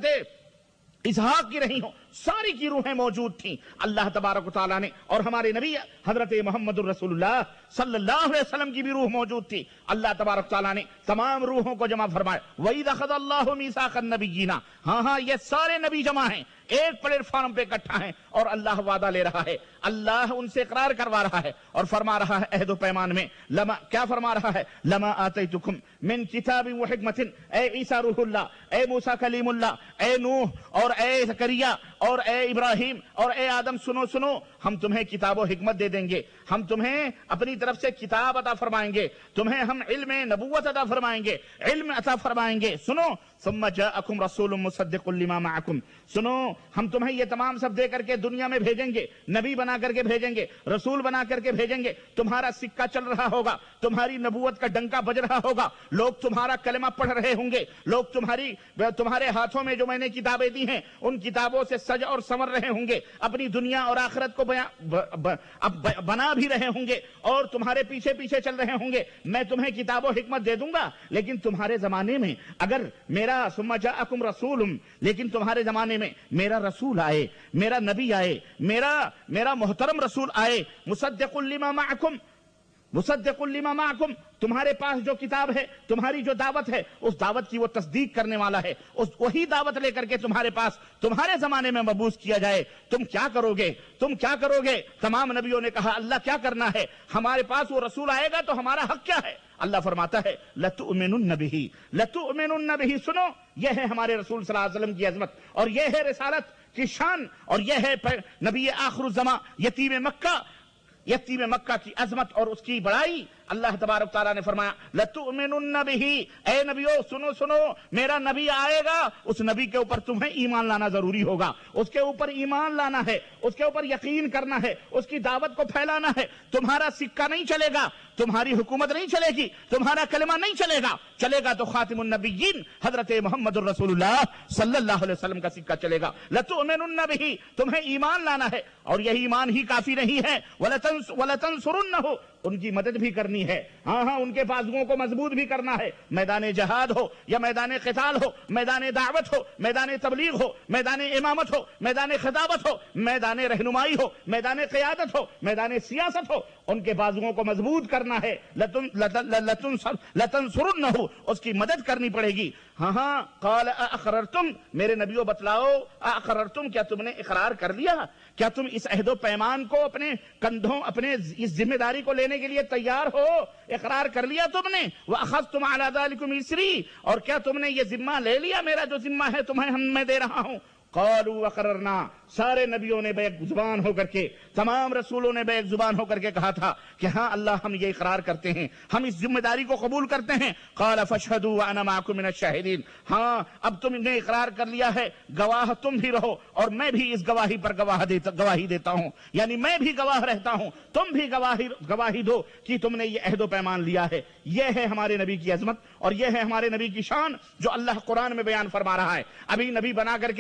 اسحاق کی رہی ہوں، ساری کی روحیں موجود تھیں۔ اللہ تبارک و تعالیٰ نے اور ہمارے نبی حضرت محمد الرسول اللہ صلی اللہ علیہ وسلم کی بھی روح موجود تھی۔ اللہ تبارک و تعالیٰ نے تمام روحوں کو جمع فرمایا وَإِذْ أَخَذَ اللَّهُ مِيثَاقَ النَّبِيِّينَ، ہاں ہاں یہ سارے نبی جمع ہیں، ایک پلیٹ فارم پہ اکٹھا ہیں، اور اللہ وعدہ لے رہا ہے، اللہ ان سے اقرار کروا رہا ہے اور فرما رہا ہے عہد و پیمان میں لما کیا فرما رہا ہے؟ لما آتیتکم من کتاب و حکمت، اے عیسیٰ روح اللہ، اے موسیٰ کلیم اللہ، اے نوح اور اے زکریا اور اے ابراہیم اور اے آدم، سنو سنو، ہم تمہیں کتاب و حکمت دے دیں گے، ہم تمہیں اپنی طرف سے کتاب عطا فرمائیں گے، تمہیں ہم علم نبوت عطا فرمائیں گے، علم عطا فرمائیں گے۔ سنو ثم جاءکم رسول مصدق لما معکم، سنو ہم تمہیں یہ تمام سب دے کر کے دنیا میں بھیجیں گے، نبی بنا کر کے بھیجیں گے، رسول بنا کر کے بھیجیں گے، تمہارا سکہ چل رہا ہوگا، تمہاری نبوت کا ڈنکا بج رہا ہوگا، لوگ تمہارا کلمہ پڑھ رہے ہوں گے، لوگ تمہاری تمہارے ہاتھوں میں جو میں نے کتابیں دی ہیں ان کتابوں سے سج اور سنور رہے ہوں گے، اپنی دنیا اور آخرت کو بنا بھی رہے ہوں گے، اور تمہارے پیچھے پیچھے چل رہے ہوں گے۔ میں تمہیں کتاب و حکمت دے دوں گا، لیکن تمہارے زمانے میں اگر میرا ثم جاءکم رسول، لیکن تمہارے زمانے میں میرا رسول آئے، میرا نبی آئے، میرا میرا محترم رسول آئے، مصدق لما معکم، مصدق لما معکم، تمہارے پاس جو کتاب ہے، تمہاری جو دعوت ہے، اس دعوت کی وہ تصدیق کرنے والا ہے، اس وہی دعوت لے کر کے تمہارے پاس تمہارے زمانے میں مبعوث کیا جائے، تم کیا کرو گے؟ تم کیا کرو گے؟ تمام نبیوں نے کہا اللہ کیا کرنا ہے، ہمارے پاس وہ رسول آئے گا تو ہمارا حق کیا ہے؟ اللہ فرماتا ہے لَتُؤْمِنُنَّ بِهِ لَتُؤْمِنُنَّ بِهِ، سنو یہ ہے ہمارے رسول صلی اللہ علیہ وسلم کی عظمت، اور یہ ہے رسالت کی شان، اور یہ ہے نبی آخر الزمان یتیم مکہ، یتیم مکہ کی عظمت اور اس کی بڑائی۔ اللہ تبارک تعالیٰ نے فرمایا لَتُؤْمِنُنَّ بِهِ، اے نبیو سنو سنو، میرا نبی آئے گا، اس نبی کے اوپر تمہیں ایمان لانا ضروری ہوگا، اس کے اوپر ایمان لانا ہے، اس کے اوپر یقین کرنا ہے، اس کی دعوت کو پھیلانا ہے۔ تمہارا سکہ نہیں چلے گا، تمہاری حکومت نہیں چلے گی، تمہارا کلمہ نہیں چلے گا، چلے گا تو خاتم النبیین حضرت محمد الرسول اللہ صلی اللہ علیہ وسلم کا سکہ چلے گا۔ لَتُؤْمِنُنَّ بِهِ، تمہیں ایمان لانا ہے، اور یہی ایمان ہی کافی نہیں ہے، وَلَتَنْصُرُنَّهُ، ان کی مدد بھی کرنی ہے، ہاں ہاں ان کے بازوؤں کو مضبوط بھی کرنا ہے، میدان جہاد ہو یا میدان قتال ہو، میدان دعوت ہو، میدان تبلیغ ہو، میدان امامت ہو، میدان خطابت ہو، میدان رہنمائی ہو، میدان قیادت ہو، میدان سیاست ہو، ان کے بازوؤں کو مضبوط کرنا ہے۔ لَتَنْصُرُنَّهُ، اس کی مدد کرنی پڑے گی۔ ہاں ہاں قال اقررتم، میرے نبیوں بتلاؤ، اقررتم، کیا تم نے اقرار کر لیا؟ کیا تم اس عہد و پیمان کو اپنے کندھوں، اپنے اس ذمہ داری کو لینے کے لیے تیار ہو؟ اقرار کر لیا تم نے؟ وَأَخَذْتُمْ عَلَى ذَلِكُمْ إِصْرِي، اور کیا تم نے یہ ذمہ لے لیا؟ میرا جو ذمہ ہے تمہیں ہم میں دے رہا ہوں۔ قالوا وقررنا، سارے نبیوں نے بیک زبان ہو کر کے، تمام رسولوں نے بیک زبان ہو کر کے کہا تھا کہ ہاں اللہ ہم یہ اقرار کرتے ہیں، ہم اس ذمہ داری کو قبول کرتے ہیں۔ قال فاشهدوا وانا معكم من الشاهدين، ہاں اب تم نے اقرار کر لیا ہے، گواہ تم بھی رہو، اور میں بھی اس گواہی پر گواہ دیتا گواہی دیتا ہوں، یعنی میں بھی گواہ رہتا ہوں، تم بھی گواہی گواہی دو کہ تم نے یہ عہد و پیمان لیا ہے۔ یہ ہے ہمارے نبی کی عظمت، اور یہ ہے ہمارے نبی کی شان جو اللہ قرآن میں بیان فرما رہا ہے۔ ابھی نبی بنا کر کے دنیا میں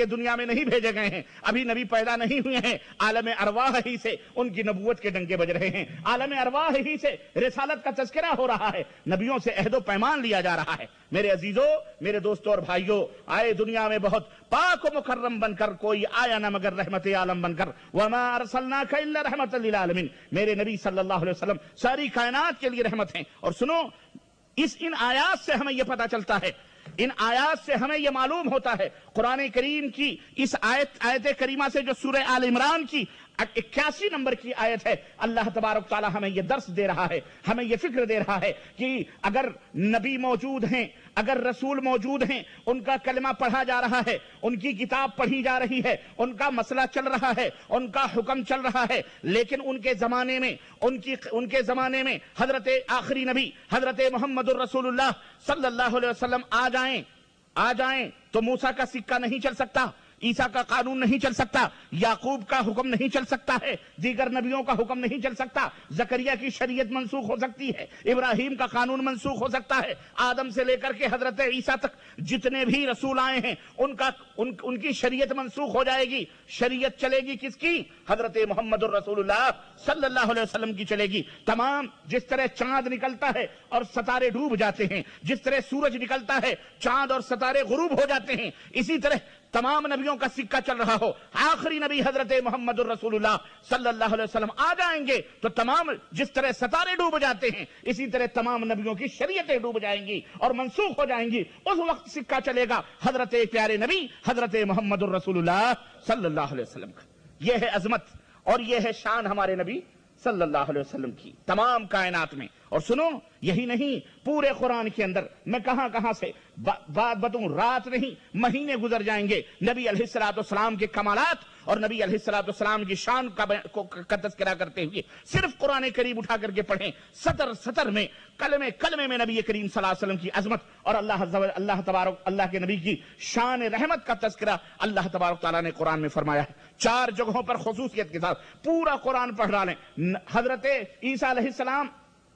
نہیں بھیجے گئے ہیں، ابھی نبی پیدا نہیں ہوئے ہیں، عالم ارواح ہی سے ان کی نبوت کے ڈنکے بج رہے ہیں، عالم ارواح ہی سے رسالت کا تذکرہ ہو رہا ہے، نبیوں سے عہد و پیمان لیا جا رہا ہے۔ میرے عزیزوں، میرے دوستوں اور بھائیوں، آئے دنیا میں بہت پاک و مکرم بن کر کوئی آیا نہ مگر رحمت عالم بن کر، وما ارسلناک الا رحمت للعالمین۔ میرے نبی صلی اللہ علیہ وسلم ساری کائنات کے لیے رحمت ہیں۔ اور سنو، اس ان آیات سے ہمیں یہ پتہ چلتا ہے، ان آیات سے ہمیں یہ معلوم ہوتا ہے، قرآن کریم کی اس آیت آیت کریمہ سے جو سورہ آل عمران کی اکیاسی نمبر کی آیت ہے، اللہ تبارک تعالی ہمیں یہ درس دے رہا ہے، ہمیں یہ فکر دے رہا ہے کہ اگر نبی موجود ہیں، اگر رسول موجود ہیں، ان کا کلمہ پڑھا جا رہا ہے، ان کی کتاب پڑھی جا رہی ہے، ان کا مسئلہ چل رہا ہے، ان کا حکم چل رہا ہے، لیکن ان کے زمانے میں ان کی ان کے زمانے میں حضرت آخری نبی حضرت محمد الرسول اللہ صلی اللہ علیہ وسلم آ جائیں آ جائیں تو موسیٰ کا سکہ نہیں چل سکتا، عیسیٰ کا قانون نہیں چل سکتا، یعقوب کا حکم نہیں چل سکتا ہے، دیگر نبیوں کا حکم نہیں چل سکتا، زکریا کی شریعت منسوخ ہو سکتی ہے، ابراہیم کا قانون منسوخ ہو سکتا ہے، آدم سے لے کر کے حضرت عیسیٰ تک جتنے بھی رسول آئے ہیں ان کا ان, ان کی شریعت منسوخ ہو جائے گی، شریعت چلے گی کس کی؟ حضرت محمد الرسول اللہ صلی اللہ علیہ وسلم کی چلے گی۔ تمام جس طرح چاند نکلتا ہے اور ستارے ڈوب جاتے ہیں، جس طرح سورج نکلتا ہے چاند اور ستارے غروب ہو جاتے ہیں، اسی طرح تمام نبیوں کا سکہ چل رہا ہو، آخری نبی حضرت محمد الرسول اللہ صلی اللہ علیہ وسلم آ جائیں گے تو تمام جس طرح ستارے ڈوب جاتے ہیں اسی طرح تمام نبیوں کی شریعتیں ڈوب جائیں گی اور منسوخ ہو جائیں گی۔ اس وقت سکہ چلے گا حضرت پیارے نبی حضرت محمد الرسول اللہ صلی اللہ علیہ وسلم کا۔ یہ ہے عظمت اور یہ ہے شان ہمارے نبی صلی اللہ علیہ وسلم کی تمام کائنات میں۔ اور سنو، یہی نہیں، پورے قرآن کے اندر میں کہاں کہاں سے بات بتاؤں، رات نہیں مہینے گزر جائیں گے نبی علیہ الصلوۃ والسلام کے کمالات اور نبی علیہ الصلوۃ والسلام کی شان کا کا تذکرہ کرتے ہوئے صرف قرآن کریم اٹھا کر کے پڑھیں، سطر سطر میں کلمے کلمے میں نبی کریم صلی اللہ علیہ وسلم کی عظمت اور اللہ اللہ تبارک اللہ کے نبی کی شان رحمت کا تذکرہ اللہ تبارک تعالیٰ نے قرآن میں فرمایا ہے۔ چار جگہوں پر خصوصیت کے ساتھ پورا قرآن پڑھ ڈالیں۔ حضرت عیسیٰ علیہ السلام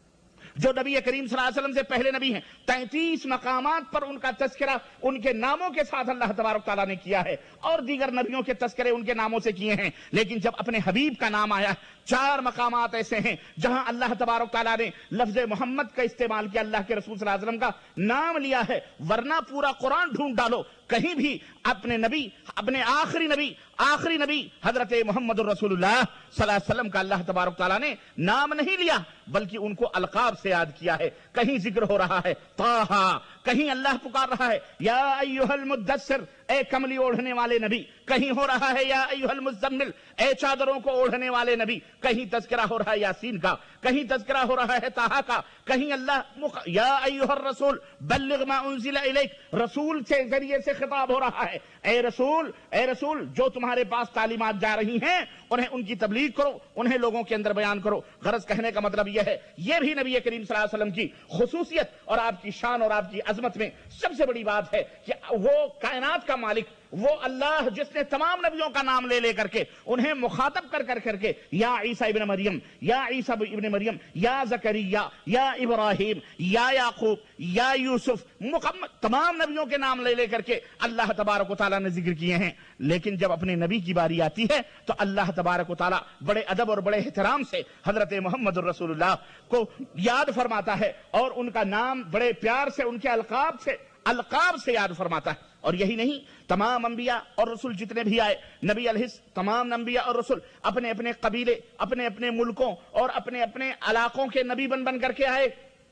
جو نبی کریم صلی اللہ علیہ وسلم سے پہلے نبی ہیں، تینتیس مقامات پر ان کا تذکرہ ان کے ناموں کے ساتھ اللہ تبارک تعالیٰ نے کیا ہے، اور دیگر نبیوں کے تذکرے ان کے ناموں سے کیے ہیں، لیکن جب اپنے حبیب کا نام آیا چار مقامات ایسے ہیں جہاں اللہ تبارک تعالیٰ نے لفظ محمد کا استعمال کیا، اللہ کے رسول صلی اللہ علیہ وسلم کا نام لیا ہے، ورنہ پورا قرآن ڈھونڈ ڈالو کہیں بھی اپنے نبی اپنے آخری نبی آخری نبی حضرت محمد الرسول اللہ صلی اللہ علیہ وسلم کا اللہ تبارک تعالیٰ نے نام نہیں لیا بلکہ ان کو القاب سے یاد کیا ہے۔ کہیں ذکر ہو رہا ہے طٰہٰ، کہیں اللہ پکار رہا ہے یا ایھا المدثر، اے کملی اوڑھنے والے نبی، کہیں ہو رہا ہے یا ایھا المزمل، اے چادروں کو اوڑھنے والے نبی، کہیں تذکرہ ہو رہا ہے یاسین کا، کہیں تذکرہ ہو رہا ہے طٰہٰ کا، کہیں اللہ مخ... یا ایھا الرسول بلغ ما انزل الیک، رسول کے ذریعے سے خطاب ہو رہا ہے، اے رسول اے رسول جو تمہارے پاس تعلیمات جا رہی ہیں انہیں ان کی تبلیغ کرو، انہیں لوگوں کے اندر بیان کرو۔ غرض کہنے کا مطلب یہ ہے، یہ بھی نبی کریم صلی اللہ علیہ وسلم کی خصوصیت اور آپ کی شان اور آپ کی عظمت میں سب سے بڑی بات ہے کہ وہ کائنات کا مالک، وہ اللہ جس نے تمام نبیوں کا نام لے لے کر کے انہیں مخاطب کر کر کر کے یا عیسیٰ ابن مریم، یا عیسیٰ ابن مریم، یا زکریا، یا ابراہیم، یا یعقوب، یا یوسف، مکمل تمام نبیوں کے نام لے لے کر کے اللہ تبارک و تعالیٰ نے ذکر کیے ہیں، لیکن جب اپنے نبی کی باری آتی ہے تو اللہ تبارک و تعالیٰ بڑے ادب اور بڑے احترام سے حضرت محمد الرسول اللہ کو یاد فرماتا ہے اور ان کا نام بڑے پیار سے ان کے القاب سے القاب سے یاد فرماتا ہے۔ اور یہی نہیں، تمام انبیاء اور رسول جتنے بھی آئے نبی علیہ تمام انبیاء اور رسول اپنے اپنے قبیلے، اپنے اپنے ملکوں اور اپنے اپنے علاقوں کے نبی بن بن کر کے آئے۔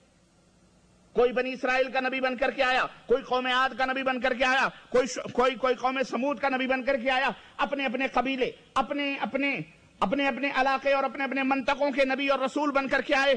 کوئی بنی اسرائیل کا نبی بن کر کے آیا، کوئی قوم عاد کا نبی بن کر کے آیا، کوئی کوئی کوئی قوم سمود کا نبی بن کر کے آیا، اپنے اپنے قبیلے، اپنے اپنے اپنے اپنے علاقے اور اپنے اپنے منطقوں کے نبی اور رسول بن کر کے آئے۔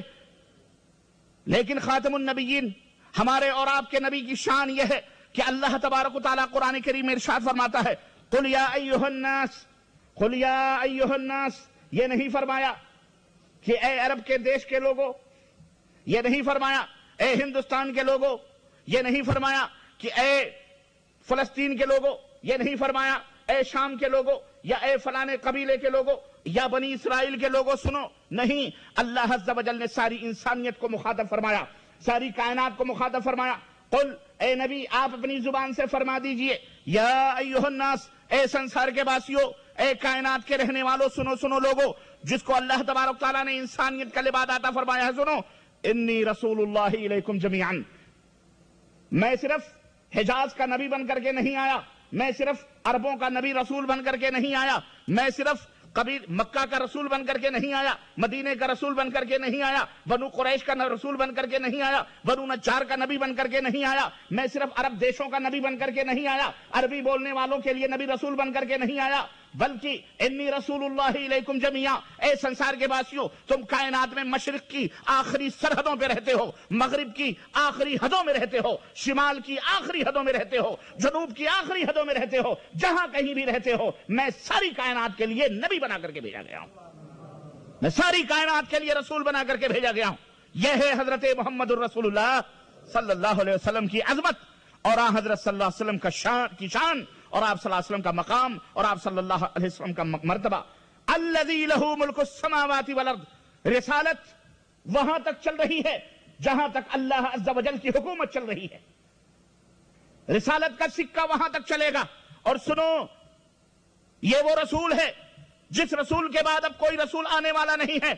لیکن خاتم النبیین ہمارے اور آپ کے نبی کی شان یہ ہے کہ اللہ تبارک و تعالیٰ قرآن کریم میں ارشاد فرماتا ہے قل یا ایھا الناس، قل یا ایھا الناس، یہ نہیں فرمایا کہ اے عرب کے دیش کے لوگوں، یہ نہیں فرمایا اے ہندوستان کے لوگوں، یہ نہیں فرمایا کہ اے فلسطین کے لوگوں، یہ نہیں فرمایا اے شام کے لوگوں یا اے فلانے قبیلے کے لوگوں یا بنی اسرائیل کے لوگوں سنو، نہیں، اللہ عز و جل نے ساری انسانیت کو مخاطب فرمایا، ساری کائنات کو مخاطب فرمایا۔ قل، اے نبی آپ اپنی زبان سے فرما دیجئے یا ایھا الناس، اے संसार के वासियों, اے कायनात के रहने वालों, सुनो सुनो लोगो, जिसको अल्लाह तबारक ताला ने इंसानियत का लिबास अता फरमाया है, सुनो, इन्नी रसूलुल्लाह इलैकुम जमीअन, मैं सिर्फ हिजाज का नबी बन करके नहीं आया, मैं सिर्फ अरबों का नबी रसूल बन करके नहीं आया, मैं सिर्फ कबीर मक्का का रसूल बन करके नहीं आया, मदीने का रसूल बन करके नहीं आया, बनु कुरैश का रसूल बन करके नहीं आया, बनु नज्जार का नबी बन करके नहीं आया, मैं सिर्फ अरब देशों का नबी बन करके नहीं आया, अरबी बोलने वालों के लिए नबी रसूल बन करके नहीं आया, बल्कि इन्नी रसूलुल्लाह इलैकुम जमीआ, ए संसार के वासियों, तुम कायनात में मशरिक की आखिरी सरहदों पे रहते हो, मगरिब की आखिरी हदों में रहते हो, शिमाल की आखिरी हदों में रहते हो, जनूब की आखिरी हदों में रहते हो, जहां कहीं भी रहते हो, मैं सारी कायनात के लिए नबी बना करके भेजा गया हूं, मैं सारी कायनात के लिए रसूल बना करके भेजा गया हूं। यह है हजरत मोहम्मदुर रसूलुल्लाह सल्लल्लाहु अलैहि वसल्लम की अजमत और आ हजरत सल्लल्लाहु अलैहि वसल्लम का शान की शान और आप सल्लल्लाहु अलैहि वसल्लम का मकाम और आप सल्लल्लाहु अलैहि वसल्लम का मर्तबा। अल्लज़ी लहू मुल्कुस समावाति वल अर्द, रिसालत वहां तक चल रही है जहां तक अल्लाह अज़्ज़ा वजल की हुकूमत चल रही है, रिसालत का सिक्का वहां तक चलेगा। और सुनो, ये वो रसूल है जिस रसूल के बाद अब कोई रसूल आने वाला नहीं है।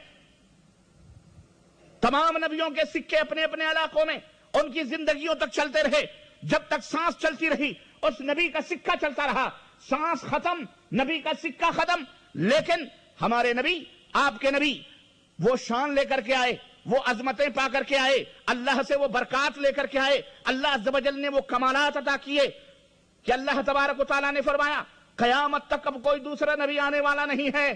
तमाम नबियों के सिक्के अपने अपने इलाकों में उनकी जिंदगियों तक चलते रहे, जब तक सांस चलती रही उस नबी का सिक्का चलता रहा, सांस खत्म, नबी का सिक्का खत्म। लेकिन हमारे नबी, आपके नबी, वो शान लेकर के आए, वो अजमतें पा करके आए, अल्लाह से वो बरकत लेकर के आए, अल्लाह अज़्ज़ा वजल ने वो कमालात अता किए कि अल्लाह तबारक व तआला ने फरमाया कयामत तक अब कोई दूसरा नबी आने वाला नहीं है,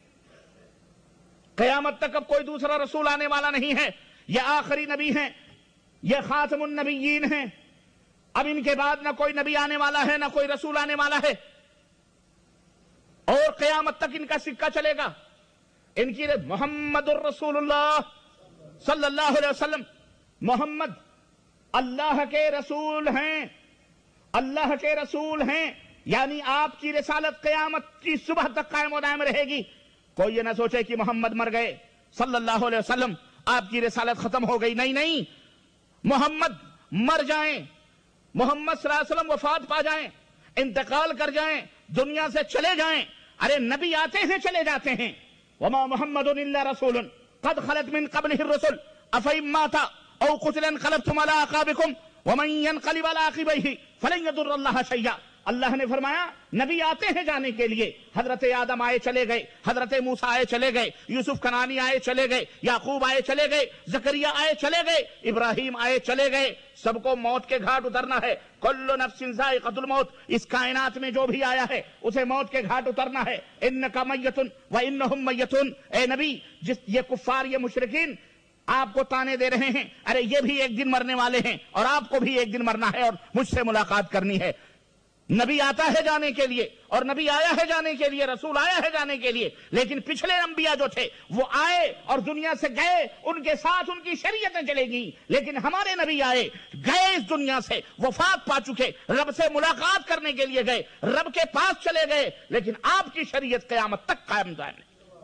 कयामत तक अब कोई दूसरा रसूल आने वाला नहीं है, ये आखिरी नबी हैं, ये खातमुन नबिय्यीन हैं, अब इनके बाद ना कोई नबी आने वाला है ना कोई रसूल आने वाला है, और कयामत तक इनका सिक्का चलेगा। इनकी मोहम्मदुर रसूलुल्लाह सल्लल्लाहु अलैहि वसल्लम, मोहम्मद अल्लाह के रसूल हैं, अल्लाह के रसूल हैं, यानी आपकी रिसालत कयामत की सुबह तक कायम व दायम रहेगी। कोई ये ना सोचे कि मोहम्मद मर गए सल्लल्लाहु अलैहि वसल्लम, आपकी रिसालत खत्म हो गई, नहीं नहीं, मोहम्मद मर जाएं, मोहम्मद सल्लल्लाहु अलैहि वसल्लम वफात पा जाएं, इंतकाल कर जाएं, दुनिया से चले जाएं, अरे नबी आते हैं चले जाते हैं। वमा मुहम्मदुन इल्ला रसूलुन कद खलत मिन क़ब्लिहि रसूल अफ़इन माता औ क़ुतिला इनक़लबतुम अला अक़ाबिकुम वमन यनक़लिब अला अक़िबैहि फ़लन यदुर्रल्लाह शैय्या। अल्लाह ने फरमाया नबी आते हैं जाने के लिए, हजरत आदम आए चले गए, हजरत मूसा आए चले गए, यूसुफ कनानी आए चले गए, याकूब आए चले गए, जकरिया आए चले गए, इब्राहिम आए चले गए, सबको मौत के घाट उतरना है। कुल्लु नफ्सिन ज़ाइक़तुल मौत, इस कायनात में जो भी आया है उसे मौत के घाट उतरना है। इन्नका मय्यतुन व इन्नहुम मय्यतुन, ए नबी, जिस ये कुफ्फार ये मुशरिकीन आपको ताने दे रहे हैं, अरे ये भी एक दिन मरने वाले हैं और आपको भी एक दिन मरना है और मुझसे मुलाकात करनी है। नबी आता है जाने के लिए और नबी आया है जाने के लिए, रसूल आया है जाने के लिए, लेकिन पिछले अंबिया जो थे वो आए और दुनिया से गए, उनके साथ उनकी शरीयतें चलेगी। लेकिन हमारे नबी आए, गए इस दुनिया से, वफात पा चुके, रब से मुलाकात करने के लिए गए, रब के पास चले गए, लेकिन आपकी शरीयत क़यामत तक कायम दायम।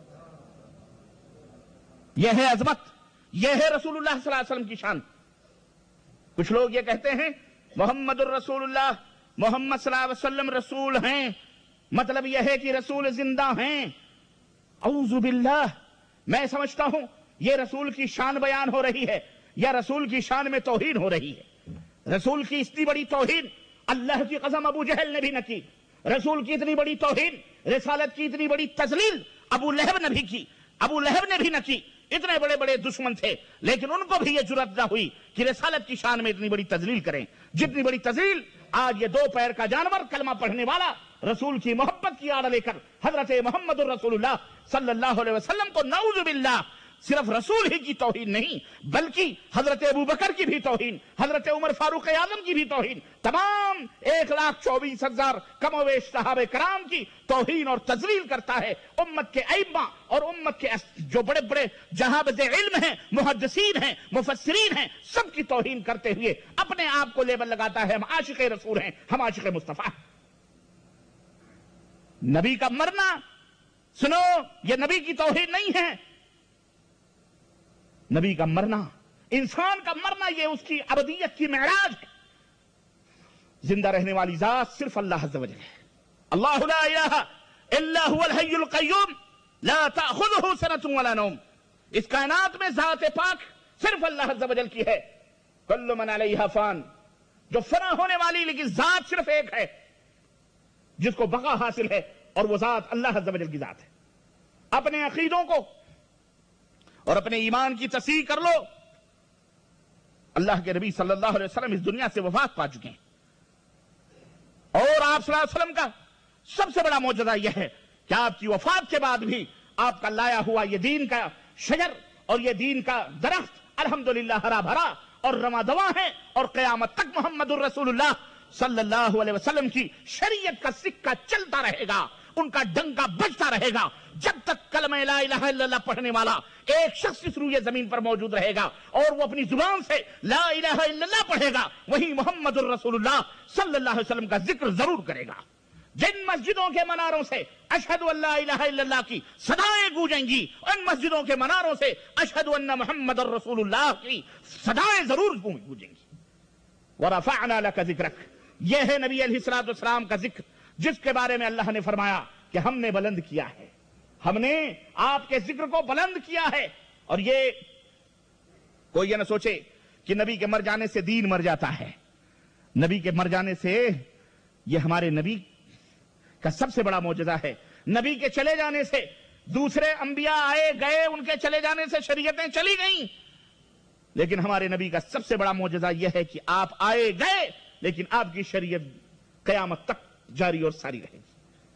यह है अजमत, यह है रसूलुल्लाह सल्लल्लाहु अलैहि वसल्लम की शान। कुछ लोग ये कहते हैं मोहम्मदुर रसूलुल्लाह, मोहम्मद सल्लल्लाहु अलैहि वसल्लम रसूल हैं, मतलब यह है कि रसूल जिंदा हैं। औज़ु बिल्लाह, मैं समझता हूं यह रसूल की शान बयान हो रही है या रसूल की शान में तौहीन हो रही है। रसूल की इतनी बड़ी तौहीन अल्लाह की कसम अबू जहल ने भी न की, रसूल की इतनी बड़ी तौहीन, रिसालत की इतनी बड़ी तजलील अबू लहब ने भी की, अबू लहब ने भी न की। इतने बड़े बड़े दुश्मन थे, लेकिन उनको भी ये जुर्रत न हुई कि रिसालत की शान में इतनी बड़ी तजलील करें, जितनी बड़ी तजलील आज ये दो पैर का जानवर कलमा पढ़ने वाला रसूल की मोहब्बत की आड़ लेकर हजरत मोहम्मदुर रसूलुल्लाह सल्लल्लाहु अलैहि वसल्लम को नऊज़ु बिल्लाह सिर्फ रसूल ही की तौहीन नहीं, बल्कि हजरत अबू बकर की भी तौहीन, हजरत उमर फारूक आजम की भी तौहीन, तमाम एक लाख चौबीस हजार कमोवेश सहाबे कराम की तौहीन और तजलील करता है। उम्मत के अइम्मा और उम्मत के जो बड़े बड़े जहाबज़े इल्म हैं, मुहद्दिसीन हैं, मुफस्सिरीन हैं, सबकी तौहीन करते हुए अपने आप को लेबल लगाता है हम आशिक़े रसूल हैं, हम आशिक़े मुस्तफ़ा। नबी का मरना, सुनो, यह नबी की तौहीन नहीं है। नबी का मरना, इंसान का मरना, यह उसकी अबदियत की मेराज है। जिंदा रहने वाली जात सिर्फ अल्लाह अज़्ज़ा वजल है, اللہ لا الہ الا هو الحی القیوم لا تأخذه سنة ولا نوم. اس کائنات میں ذات پاک صرف اللہ عز و جل کی ہے. کل من علیہا فان، جو فنا ہونے والی لیکن ذات صرف ایک ہے جس کو بقا حاصل ہے، اور وہ ذات اللہ عز و جل کی ذات ہے. اپنے عقیدوں کو اور اپنے ایمان کی تصحیح کر لو. اللہ کے نبی صلی اللہ علیہ وسلم اس دنیا سے وفات پا چکے ہیں، اور آپ صلی اللہ علیہ وسلم کا سب سے بڑا معجزہ یہ ہے کہ آپ کی وفات کے بعد بھی آپ کا لایا ہوا یہ دین کا شجر اور یہ دین کا درخت الحمدللہ ہرا بھرا اور رواں دواں ہے، اور قیامت تک محمد الرسول اللہ صلی اللہ علیہ وسلم کی شریعت کا سکہ چلتا رہے گا، ان کا ڈنکا بجتا رہے گا، جب تک کلمہ لا الہ الا اللہ پڑھنے والا ایک شخص اس روئے زمین پر موجود رہے گا اور وہ اپنی زبان سے لا الہ الا اللہ پڑھے گا، وہی محمد الرسول اللہ صلی اللہ علیہ وسلم کا ذکر ضرور کرے گا. جن مسجدوں کے مناروں سے اشہد ان لا الہ الا اللہ کی صدائیں گونجیں گی، ان مسجدوں کے مناروں سے اشہد ان محمد الرسول اللہ کی صدائیں ضرور گونجیں گی. وَرَفَعْنَا لَكَ ذِكْرَكَ، یہ ہے نبی علیہ الصلوۃ والسلام کا ذکر جس کے بارے میں اللہ نے فرمایا کہ ہم نے بلند کیا ہے، ہم نے آپ کے ذکر کو بلند کیا ہے. اور یہ کوئی یہ نہ سوچے کہ نبی کے مر جانے سے دین مر جاتا ہے. نبی کے مر جانے سے یہ ہمارے نبی کا سب سے بڑا معجزہ ہے. نبی کے چلے جانے سے دوسرے انبیاء آئے گئے، ان کے چلے جانے سے شریعتیں چلی گئیں، لیکن ہمارے نبی کا سب سے بڑا معجزہ یہ ہے کہ آپ آئے گئے لیکن آپ کی شریعت قیامت تک جاری اور ساری رہے گی.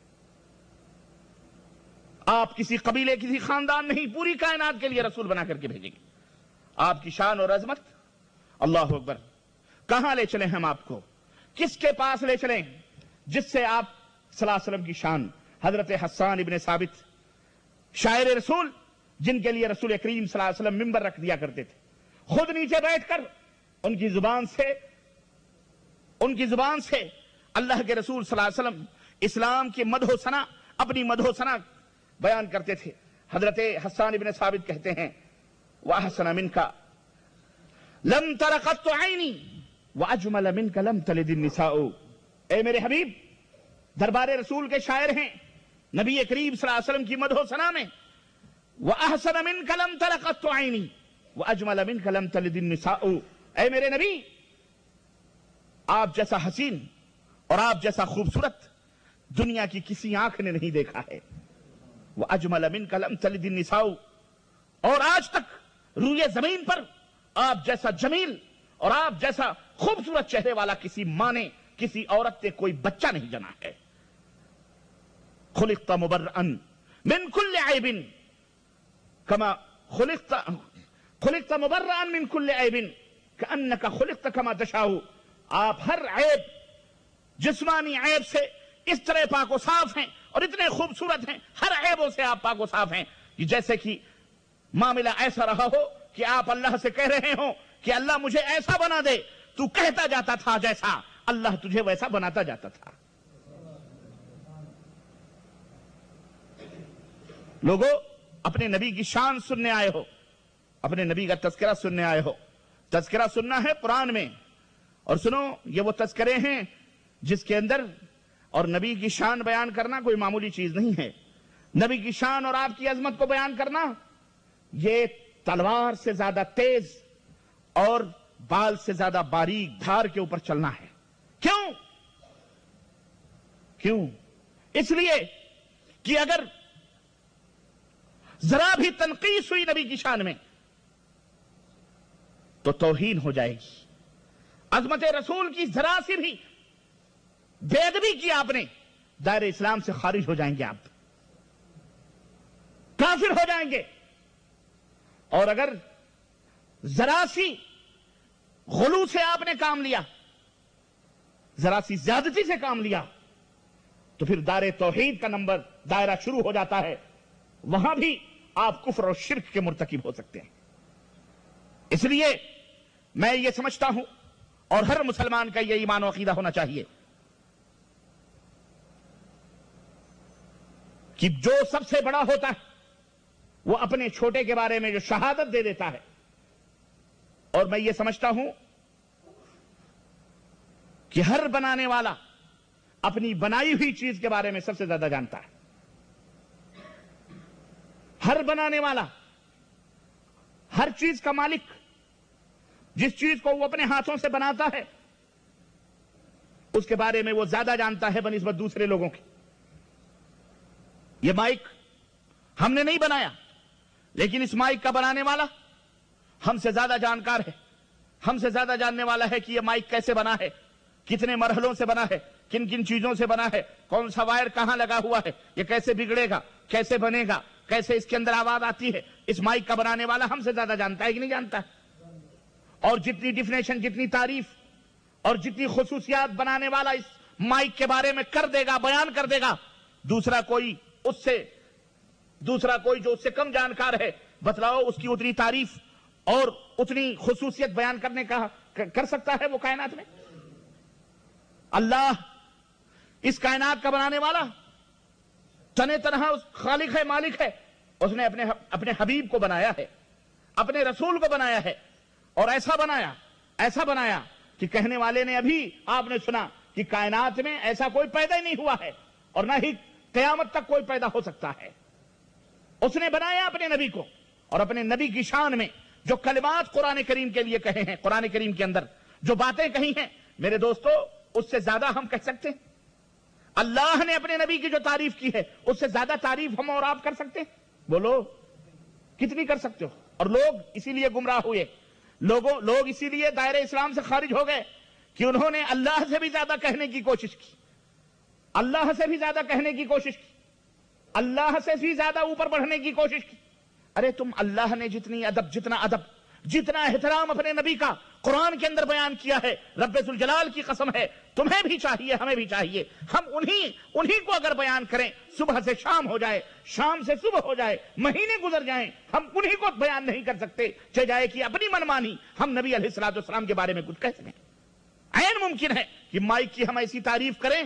آپ کسی قبیلے کسی خاندان نہیں، پوری کائنات کے لیے رسول بنا کر کے بھیجیں گے. آپ کی شان اور عظمت، اللہ اکبر. کہاں لے چلیں ہم آپ کو، کس کے پاس لے چلیں جس سے آپ صلی اللہ علیہ وسلم کی شان. حضرت حسان ابن ثابت شاعر رسول، جن کے لیے رسول کریم صلی اللہ علیہ وسلم ممبر رکھ دیا کرتے تھے، خود نیچے بیٹھ کر ان کی زبان سے ان کی زبان سے اللہ کے رسول صلی اللہ علیہ وسلم اسلام کی مدح و ثنا، اپنی مدح و ثنا بیان کرتے تھے. حضرت حسان ابن ثابت کہتے ہیں وَأَحْسَنَ مِنْكَ لَمْ تَرَ قَطُّ عَيْنِي وَأَجْمَلَ مِنْكَ لَمْ تَلِدِ النِّسَاءُ. اے میرے حبیب، دربار رسول کے شاعر ہیں، نبی کریم صلی اللہ علیہ وسلم کی مدح و ثنا میں وَأَحْسَنَ مِنْكَ لَمْ تَرَ قَطُّ عَيْنِي وَأَجْمَلَ مِنْكَ لَمْ تَلِدِ النِّسَاءُ. اے میرے نبی، آپ جیسا حسین اور آپ جیسا خوبصورت دنیا کی کسی آنکھ نے نہیں دیکھا ہے. وَأَجْمَلَ مِنْكَ لَمْ تَلِدِ النِّسَاءُ. اور آج تک روئے زمین پر آپ جیسا جمیل اور آپ جیسا خوبصورت چہرے والا کسی ماں نے، کسی عورت نے کوئی بچہ نہیں جنا ہے. خلقت مبرئا من كل عیب کما خلقت خلقت مبرئا من كل عیب کأنک خلقت کما تشاء. آپ ہر عیب، جسمانی عیب سے اس طرح پاک و صاف ہیں اور اتنے خوبصورت ہیں، ہر عیبوں سے آپ پاک و صاف ہیں کہ جیسے کہ معاملہ ایسا رہا ہو کہ آپ اللہ سے کہہ رہے ہوں کہ اللہ مجھے ایسا بنا دے، تو کہتا جاتا تھا جیسا، اللہ تجھے ویسا بناتا جاتا تھا. لوگوں، اپنے نبی کی شان سننے آئے ہو، اپنے نبی کا تذکرہ سننے آئے ہو. تذکرہ سننا ہے قرآن میں، اور سنو، یہ وہ تذکرے ہیں جس کے اندر اور نبی کی شان بیان کرنا کوئی معمولی چیز نہیں ہے. نبی کی شان اور آپ کی عظمت کو بیان کرنا یہ تلوار سے زیادہ تیز اور بال سے زیادہ باریک دھار کے اوپر چلنا ہے. کیوں؟ کیوں؟ اس لیے کہ اگر ذرا بھی تنقیص ہوئی نبی کی شان میں تو توہین ہو جائے گی. عظمت رسول کی ذرا سی بھی بے ادبی کی آپ نے، دائرہ اسلام سے خارج ہو جائیں گے، آپ کافر ہو جائیں گے. اور اگر ذرا سی غلو سے آپ نے کام لیا، ذرا سی زیادتی سے کام لیا، تو پھر دائرہ توحید کا نمبر دائرہ شروع ہو جاتا ہے، وہاں بھی آپ کفر اور شرک کے مرتکب ہو سکتے ہیں. اس لیے میں یہ سمجھتا ہوں، اور ہر مسلمان کا یہ ایمان و عقیدہ ہونا چاہیے کہ جو سب سے بڑا ہوتا ہے وہ اپنے چھوٹے کے بارے میں جو شہادت دے دیتا ہے. اور میں یہ سمجھتا ہوں کہ ہر بنانے والا اپنی بنائی ہوئی چیز کے بارے میں سب سے زیادہ جانتا ہے. ہر بنانے والا، ہر چیز کا مالک، جس چیز کو وہ اپنے ہاتھوں سے بناتا ہے اس کے بارے میں وہ زیادہ جانتا ہے بنسبت دوسرے لوگوں کے. یہ مائک ہم نے نہیں بنایا، لیکن اس مائک کا بنانے والا ہم سے زیادہ جانکار ہے، ہم سے زیادہ جاننے والا ہے کہ یہ مائک کیسے بنا ہے، کتنے مرحلوں سے بنا ہے، کن کن چیزوں سے بنا ہے، کون سا وائر کہاں لگا ہوا ہے، یہ کیسے بگڑے گا، کیسے بنے گا، کیسے اس کے اندر آواز آتی ہے. اس مائک کا بنانے والا ہم سے زیادہ جانتا ہے کہ نہیں جانتا. اور جتنی ڈیفینیشن، جتنی تعریف اور جتنی خصوصیات بنانے والا اس مائک کے بارے میں کر دے گا، بیان کر دے گا، دوسرا کوئی اس سے دوسرا کوئی جو اس سے کم جانکار ہے، بتلاؤ اس کی اتنی تعریف اور اتنی خصوصیت بیان کرنے کا کر سکتا ہے وہ کائنات میں؟ اللہ اس کائنات کا بنانے والا تنے تنہا اس خالق ہے، مالک ہے. اس نے اپنے اپنے حبیب کو بنایا ہے، اپنے رسول کو بنایا ہے، اور ایسا بنایا ایسا بنایا کہ کہنے والے نے ابھی آپ نے سنا کہ کائنات میں ایسا کوئی پیدا ہی نہیں ہوا ہے اور نہ ہی قیامت تک کوئی پیدا ہو سکتا ہے. اس نے بنایا اپنے نبی کو، اور اپنے نبی کی شان میں جو کلمات قرآن کریم کے لیے کہے ہیں، قرآن کریم کے اندر جو باتیں کہی ہیں، میرے دوستو اس سے زیادہ ہم کہہ سکتے ہیں؟ اللہ نے اپنے نبی کی جو تعریف کی ہے اس سے زیادہ تعریف ہم اور آپ کر سکتے ہیں؟ بولو کتنی کر سکتے ہو؟ اور لوگ اسی لیے گمراہ ہوئے، لوگوں لوگ اسی لیے دائرہ اسلام سے خارج ہو گئے کہ انہوں نے اللہ سے بھی زیادہ کہنے کی کوشش کی، اللہ سے بھی زیادہ کہنے کی کوشش کی، اللہ سے بھی زیادہ اوپر بڑھنے کی کوشش کی. ارے تم اللہ نے جتنی ادب جتنا ادب جتنا احترام اپنے نبی کا قرآن کے اندر بیان کیا ہے، رب ذوالجلال کی قسم ہے تمہیں بھی چاہیے، ہمیں بھی چاہیے، ہم انہی انہی کو اگر بیان کریں، صبح سے شام ہو جائے، شام سے صبح ہو جائے، مہینے گزر جائیں، ہم انہی کو بیان نہیں کر سکتے، چاہے جائے کہ اپنی منمانی ہم نبی علیہ الصلوۃ والسلام کے بارے میں کچھ کہہ سکیں. عین ممکن ہے کہ مائک کی ہم ایسی تعریف کریں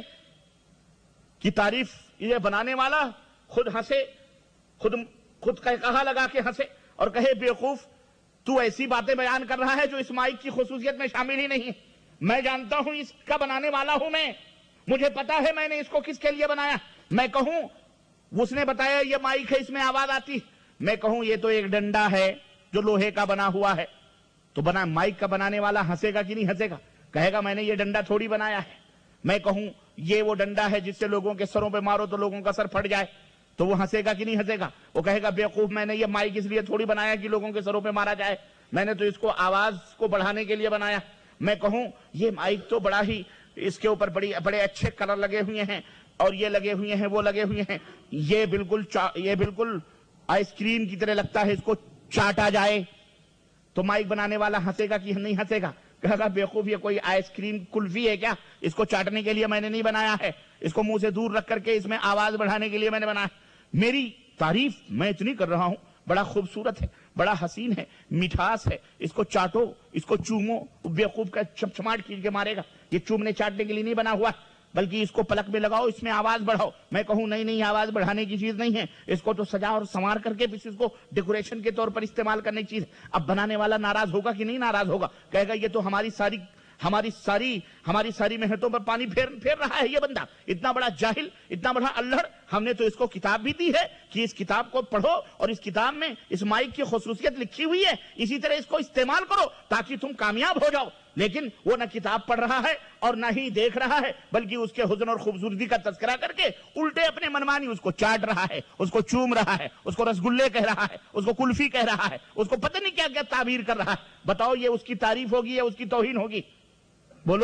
کہ تعریف یہ بنانے والا خود ہنسے، خود خود کہا لگا کے ہنسے اور کہے بیوقوف تو ایسی باتیں بیان کر رہا ہے جو اس مائک کی خصوصیت میں شامل ہی نہیں ہے. میں جانتا ہوں اس کا بنانے والا ہوں میں، مجھے پتا ہے میں نے اس کو کس کے لیے بنایا. میں کہوں اس نے بتایا یہ مائک ہے، اس میں آواز آتی، میں کہوں یہ تو ایک ڈنڈا ہے جو لوہے کا بنا ہوا ہے، تو بنا مائک کا بنانے والا ہنسے گا کہ نہیں ہنسے گا؟ کہے گا میں نے یہ ڈنڈا تھوڑی بنایا ہے. میں کہوں یہ وہ ڈنڈا ہے جس سے لوگوں کے سروں پہ مارو تو لوگوں کا سر پھٹ جائے، تو وہ ہنسے گا کہ نہیں ہنسے گا؟ وہ کہے گا بیوقوف میں نے یہ مائک اس لیے تھوڑی بنایا کہ لوگوں کے سروں پہ مارا جائے، میں نے تو اس کو آواز کو بڑھانے کے لیے بنایا. میں کہوں یہ مائک تو بڑا ہی اس کے اوپر بڑی بڑے اچھے کلر لگے ہوئے ہیں اور یہ لگے ہوئے ہیں وہ لگے ہوئے ہیں، یہ بالکل یہ بالکل آئس کریم کی طرح لگتا ہے، اس کو چاٹا جائے، تو مائک بنانے والا ہنسے گا کہ نہیں ہنسے گا؟ کہے گا بیوقوف یہ کوئی آئس کریم کلفی ہے کیا؟ اس کو چاٹنے کے لیے میں نے نہیں بنایا ہے، اس کو منہ سے دور رکھ کر کے اس میں آواز بڑھانے کے لیے میں نے بنایا. میری تعریف میں اتنی کر رہا ہوں، بڑا خوبصورت ہے، بڑا حسین ہے، مٹھاس ہے، اس کو چاٹو، اس کو چومو. بیوقوف کا چمچماٹ کھینچ کے مارے گا، یہ چومنے چاٹنے کے لیے نہیں بنا ہوا، بلکہ اس کو پلک میں لگاؤ، اس میں آواز بڑھاؤ. میں کہوں نہیں نہیں آواز بڑھانے کی چیز نہیں ہے، اس کو تو سجا اور سنوار کر کے اس کو ڈیکوریشن کے طور پر استعمال کرنے کی چیز. اب بنانے والا ناراض ہوگا کہ نہیں ناراض ہوگا؟ کہے گا یہ تو ہماری ساری ہماری ساری ہماری ساری محنتوں پر پانی پھیر پھیر رہا ہے یہ بندہ، اتنا بڑا جاہل، اتنا بڑا اللڑ. ہم نے تو اس کو کتاب بھی دی ہے کہ اس کتاب کو پڑھو اور اس کتاب میں اس مائک کی خصوصیت لکھی ہوئی ہے، اسی طرح اس کو استعمال کرو تاکہ تم کامیاب ہو جاؤ. لیکن وہ نہ کتاب پڑھ رہا ہے اور نہ ہی دیکھ رہا ہے، بلکہ اس کے حسن اور خوبصورتی کا تذکرہ کر کے الٹے اپنے منمانی اس کو چاٹ رہا ہے، اس کو چوم رہا ہے، اس کو رسگلے کہہ رہا ہے، اس کو کلفی کہہ رہا ہے، اس کو پتہ نہیں کیا کیا تعبیر کر رہا ہے. بتاؤ یہ اس کی تعریف ہوگی یا اس کی توہین ہوگی؟ بولو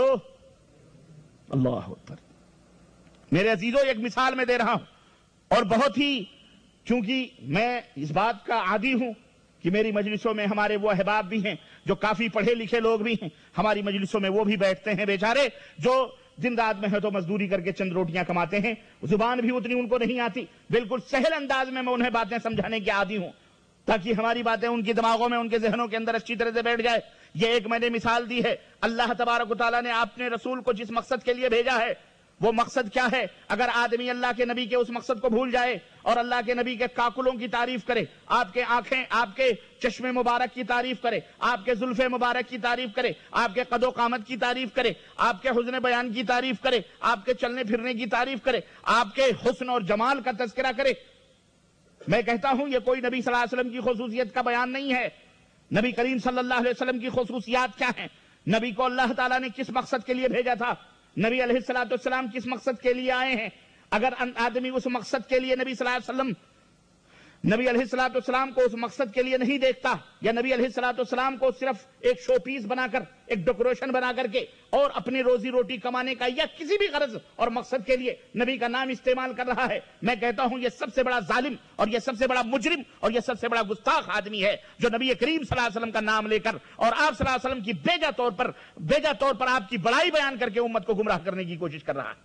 اللہ اکبر. میرے عزیزوں ایک مثال میں دے رہا ہوں، اور بہت ہی چونکہ میں اس بات کا عادی ہوں کہ میری مجلسوں میں ہمارے وہ احباب بھی ہیں جو کافی پڑھے لکھے لوگ بھی ہیں، ہماری مجلسوں میں وہ بھی بیٹھتے ہیں بیچارے جو دن رات محنت و مزدوری کر کے چند روٹیاں کماتے ہیں، زبان بھی اتنی ان کو نہیں آتی، بالکل سہل انداز میں میں انہیں باتیں سمجھانے کے عادی ہوں تاکہ ہماری باتیں ان کی دماغوں میں ان کے ذہنوں کے اندر اچھی طرح سے بیٹھ جائے. یہ ایک میں نے مثال دی ہے. اللہ تبارک و تعالیٰ نے آپ نے رسول کو جس مقصد کے لیے بھیجا ہے وہ مقصد کیا ہے؟ اگر آدمی اللہ کے نبی کے اس مقصد کو بھول جائے اور اللہ کے نبی کے کاکلوں کی تعریف کرے، آپ کے آنکھیں، آپ کے چشم مبارک کی تعریف کرے، آپ کے زلف مبارک کی تعریف کرے، آپ کے قد و قامت کی تعریف کرے، آپ کے حسن بیان کی تعریف کرے، آپ کے چلنے پھرنے کی تعریف کرے، آپ کے حسن اور جمال کا تذکرہ کرے، میں کہتا ہوں یہ کوئی نبی صلی اللہ علیہ وسلم کی خصوصیت کا بیان نہیں ہے۔ نبی کریم صلی اللہ علیہ وسلم کی خصوصیات کیا ہیں؟ نبی کو اللہ تعالیٰ نے کس مقصد کے لیے بھیجا تھا؟ نبی علیہ الصلوۃ والسلام کس مقصد کے لیے آئے ہیں؟ اگر آدمی اس مقصد کے لیے نبی صلی اللہ علیہ وسلم نبی علیہ الصلوۃ والسلام کو اس مقصد کے لیے نہیں دیکھتا، یا نبی علیہ الصلوۃ والسلام کو صرف ایک شو پیس بنا کر، ایک ڈیکوریشن بنا کر کے اور اپنی روزی روٹی کمانے کا یا کسی بھی غرض اور مقصد کے لیے نبی کا نام استعمال کر رہا ہے، میں کہتا ہوں یہ سب سے بڑا ظالم اور یہ سب سے بڑا مجرم اور یہ سب سے بڑا گستاخ آدمی ہے جو نبی کریم صلی اللہ علیہ وسلم کا نام لے کر اور آپ صلی اللہ علیہ وسلم کی بیجا طور پر بیجا طور پر آپ کی بڑائی بیان کر کے امت کو گمراہ کرنے کی کوشش کر رہا ہے۔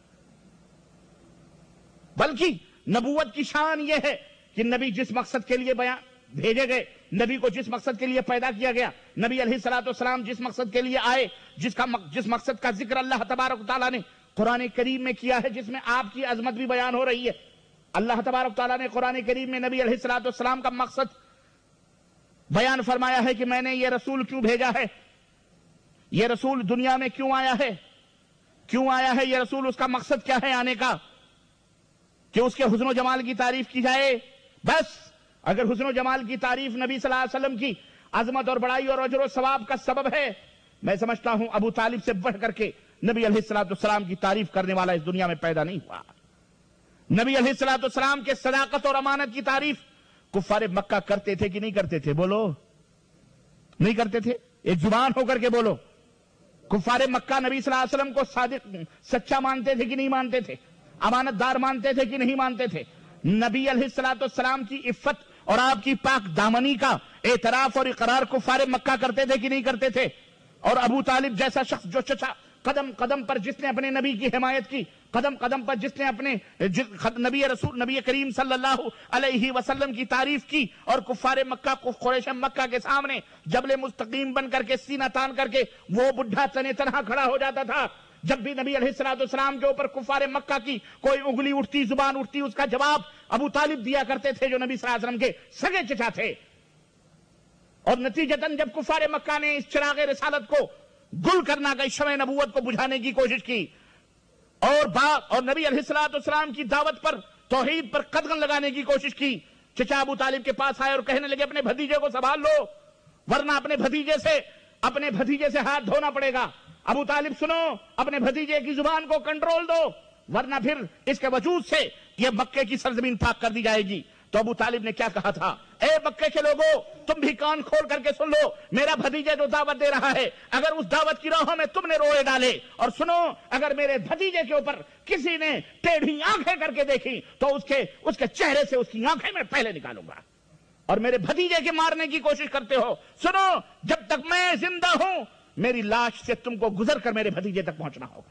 بلکہ نبوت کی شان یہ ہے کہ نبی جس مقصد کے لیے بیان بھیجے گئے، نبی کو جس مقصد کے لیے پیدا کیا گیا، نبی علیہ الصلوۃ والسلام جس مقصد کے لیے آئے، جس کا جس مقصد کا ذکر اللہ تبارک و تعالیٰ نے قرآن کریم میں کیا ہے، جس میں آپ کی عظمت بھی بیان ہو رہی ہے۔ اللہ تبارک و تعالیٰ نے قرآن کریم میں نبی علیہ الصلوۃ والسلام کا مقصد بیان فرمایا ہے کہ میں نے یہ رسول کیوں بھیجا ہے، یہ رسول دنیا میں کیوں آیا ہے، کیوں آیا ہے یہ رسول، اس کا مقصد کیا ہے آنے کا، کہ اس کے حسن و جمال کی تعریف کی جائے۔ بس اگر حسن و جمال کی تعریف نبی صلی اللہ علیہ وسلم کی عظمت اور بڑائی اور اجر و ثواب کا سبب ہے، میں سمجھتا ہوں ابو طالب سے بڑھ کر کے نبی علیہ الصلوۃ والسلام کی تعریف کرنے والا اس دنیا میں پیدا نہیں ہوا۔ نبی علیہ الصلوۃ والسلام کے صداقت اور امانت کی تعریف کفار مکہ کرتے تھے کہ نہیں کرتے تھے؟ بولو، نہیں کرتے تھے؟ ایک زبان ہو کر کے بولو۔ کفار مکہ نبی صلی اللہ علیہ وسلم کو صادق سچا مانتے تھے کہ نہیں مانتے تھے؟ امانت دار مانتے تھے کہ نہیں مانتے تھے؟ نبی علیہ الصلوۃ والسلام کی عفت اور آپ کی پاک دامنی کا اعتراف اور اقرار کفار مکہ کرتے تھے کہ نہیں کرتے تھے؟ اور ابو طالب جیسا شخص جو چچا قدم قدم پر جس نے اپنے نبی کی حمایت کی، قدم قدم پر جس نے اپنے نبی رسول نبی کریم صلی اللہ علیہ وسلم کی تعریف کی، اور کفار مکہ کو قریش مکہ کے سامنے جبل مستقیم بن کر کے سینہ تان کر کے وہ بڈھا تنے تنہا کھڑا ہو جاتا تھا۔ جب بھی نبی علیہ الصلوۃ والسلام کے اوپر کفار مکہ کی کوئی انگلی اٹھتی، زبان اٹھتی، اس کا جواب ابو طالب دیا کرتے تھے جو نبی صلی اللہ علیہ وسلم کے سگے چچا تھے۔ اور نتیجتاً جب کفار مکہ نے اس چراغ رسالت کو گل کرنا کا شمع نبوت کو بجھانے کی کوشش کی اور با اور نبی علیہ الصلوۃ والسلام کی دعوت پر، توحید پر قدغن لگانے کی کوشش کی، چچا ابو طالب کے پاس آئے اور کہنے لگے اپنے بھتیجے کو سنبھال لو ورنہ اپنے بھتیجے سے اپنے بھتیجے سے ہاتھ دھونا پڑے گا۔ ابو طالب سنو، اپنے بھتیجے کی زبان کو کنٹرول دو ورنہ پھر اس کے وجود سے یہ مکے کی سرزمین پاک کر دی جائے گی۔ تو ابو طالب نے کیا کہا تھا؟ اے مکے کے لوگوں، تم بھی کان کھول کر کے سن لو، میرا بھتیجہ جو دعوت دے رہا ہے، اگر اس دعوت کی راہوں میں تم نے روئے ڈالے، اور سنو اگر میرے بھتیجے کے اوپر کسی نے ٹیڑھی آنکھیں کر کے دیکھی تو اس کے اس کے چہرے سے اس کی آنکھیں میں پہلے نکالوں گا، اور میرے بھتیجے کے مارنے کی کوشش کرتے ہو، سنو جب تک میں زندہ ہوں میری لاش سے تم کو گزر کر میرے بھتیجے تک پہنچنا ہوگا۔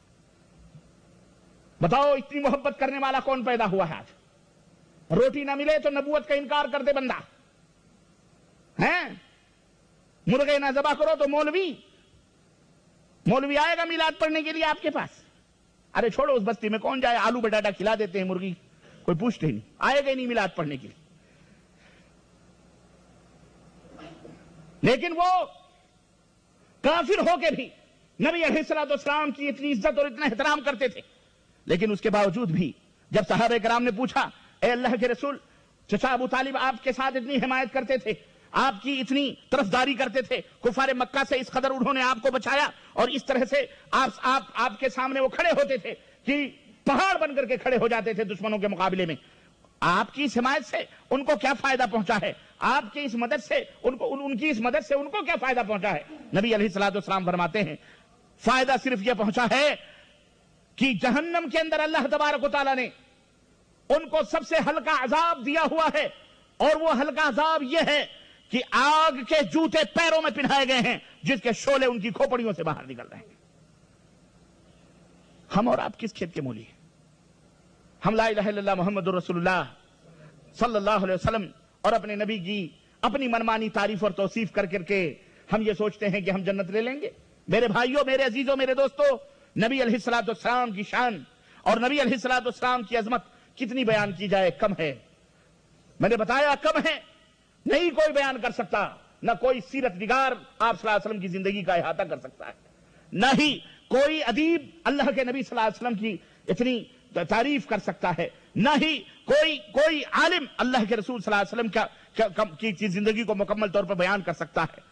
بتاؤ اتنی محبت کرنے والا کون پیدا ہوا ہے آج؟ روٹی نہ ملے تو نبوت کا انکار کر دے بندہ، ہیں؟ مرغے نہ ذبح کرو تو مولوی مولوی آئے گا میلاد پڑھنے کے لیے آپ کے پاس؟ ارے چھوڑو، اس بستی میں کون جائے، آلو بٹاٹا کھلا دیتے ہیں مرغی، کوئی پوچھتے ہی نہیں، آئے گا ہی نہیں میلاد پڑھنے کے لیے۔ لیکن وہ کافر ہو کے بھی نبی علیہ الصلوۃ والسلام کی اتنی عزت اور اتنا احترام کرتے تھے، لیکن اس کے باوجود بھی جب صحابہ کرام نے پوچھا اے اللہ کے رسول، چچا ابو طالب آپ کے ساتھ اتنی حمایت کرتے تھے، آپ کی اتنی طرفداری کرتے تھے، کفار مکہ سے اس قدر انہوں نے آپ کو بچایا اور اس طرح سے آپ آپ آپ کے سامنے وہ کھڑے ہوتے تھے کہ پہاڑ بن کر کے کھڑے ہو جاتے تھے دشمنوں کے مقابلے میں، آپ کی اس حمایت سے ان کو کیا فائدہ پہنچا ہے؟ آپ کی اس مدد سے ان کو ان, ان کی اس مدد سے ان کو کیا فائدہ پہنچا ہے؟ نبی علیہ الصلوۃ والسلام فرماتے ہیں فائدہ صرف یہ پہنچا ہے کہ جہنم کے اندر اللہ تبارک و تعالیٰ نے ان کو سب سے ہلکا عذاب دیا ہوا ہے، اور وہ ہلکا عذاب یہ ہے کہ آگ کے جوتے پیروں میں پہنائے گئے ہیں جس کے شعلے ان کی کھوپڑیوں سے باہر نکل رہے ہیں۔ ہم اور آپ کس کھیت کے مولی ہیں؟ ہم لا الہ الا اللہ محمد الرسول اللہ صلی اللہ علیہ وسلم اور اپنے نبی کی اپنی منمانی تعریف اور توصیف کر کر کے ہم یہ سوچتے ہیں کہ ہم جنت لے لیں گے۔ میرے بھائیوں، میرے عزیزوں، میرے دوستوں، نبی علیہ الصلوۃ والسلام کی شان اور نبی علیہ الصلوۃ والسلام کی عظمت کتنی بیان کی جائے کم ہے. میں نے بتایا کم ہے، نہیں کوئی بیان کر سکتا، نہ کوئی سیرت نگار آپ صلی اللہ علیہ وسلم کی زندگی کا احاطہ کر سکتا ہے، نہ ہی کوئی ادیب اللہ کے نبی صلی اللہ علیہ وسلم کی اتنی تعریف کر سکتا ہے، نہ ہی کوئی کوئی عالم اللہ کے رسول صلی اللہ علیہ وسلم کی کی زندگی کو مکمل طور پر بیان کر سکتا ہے.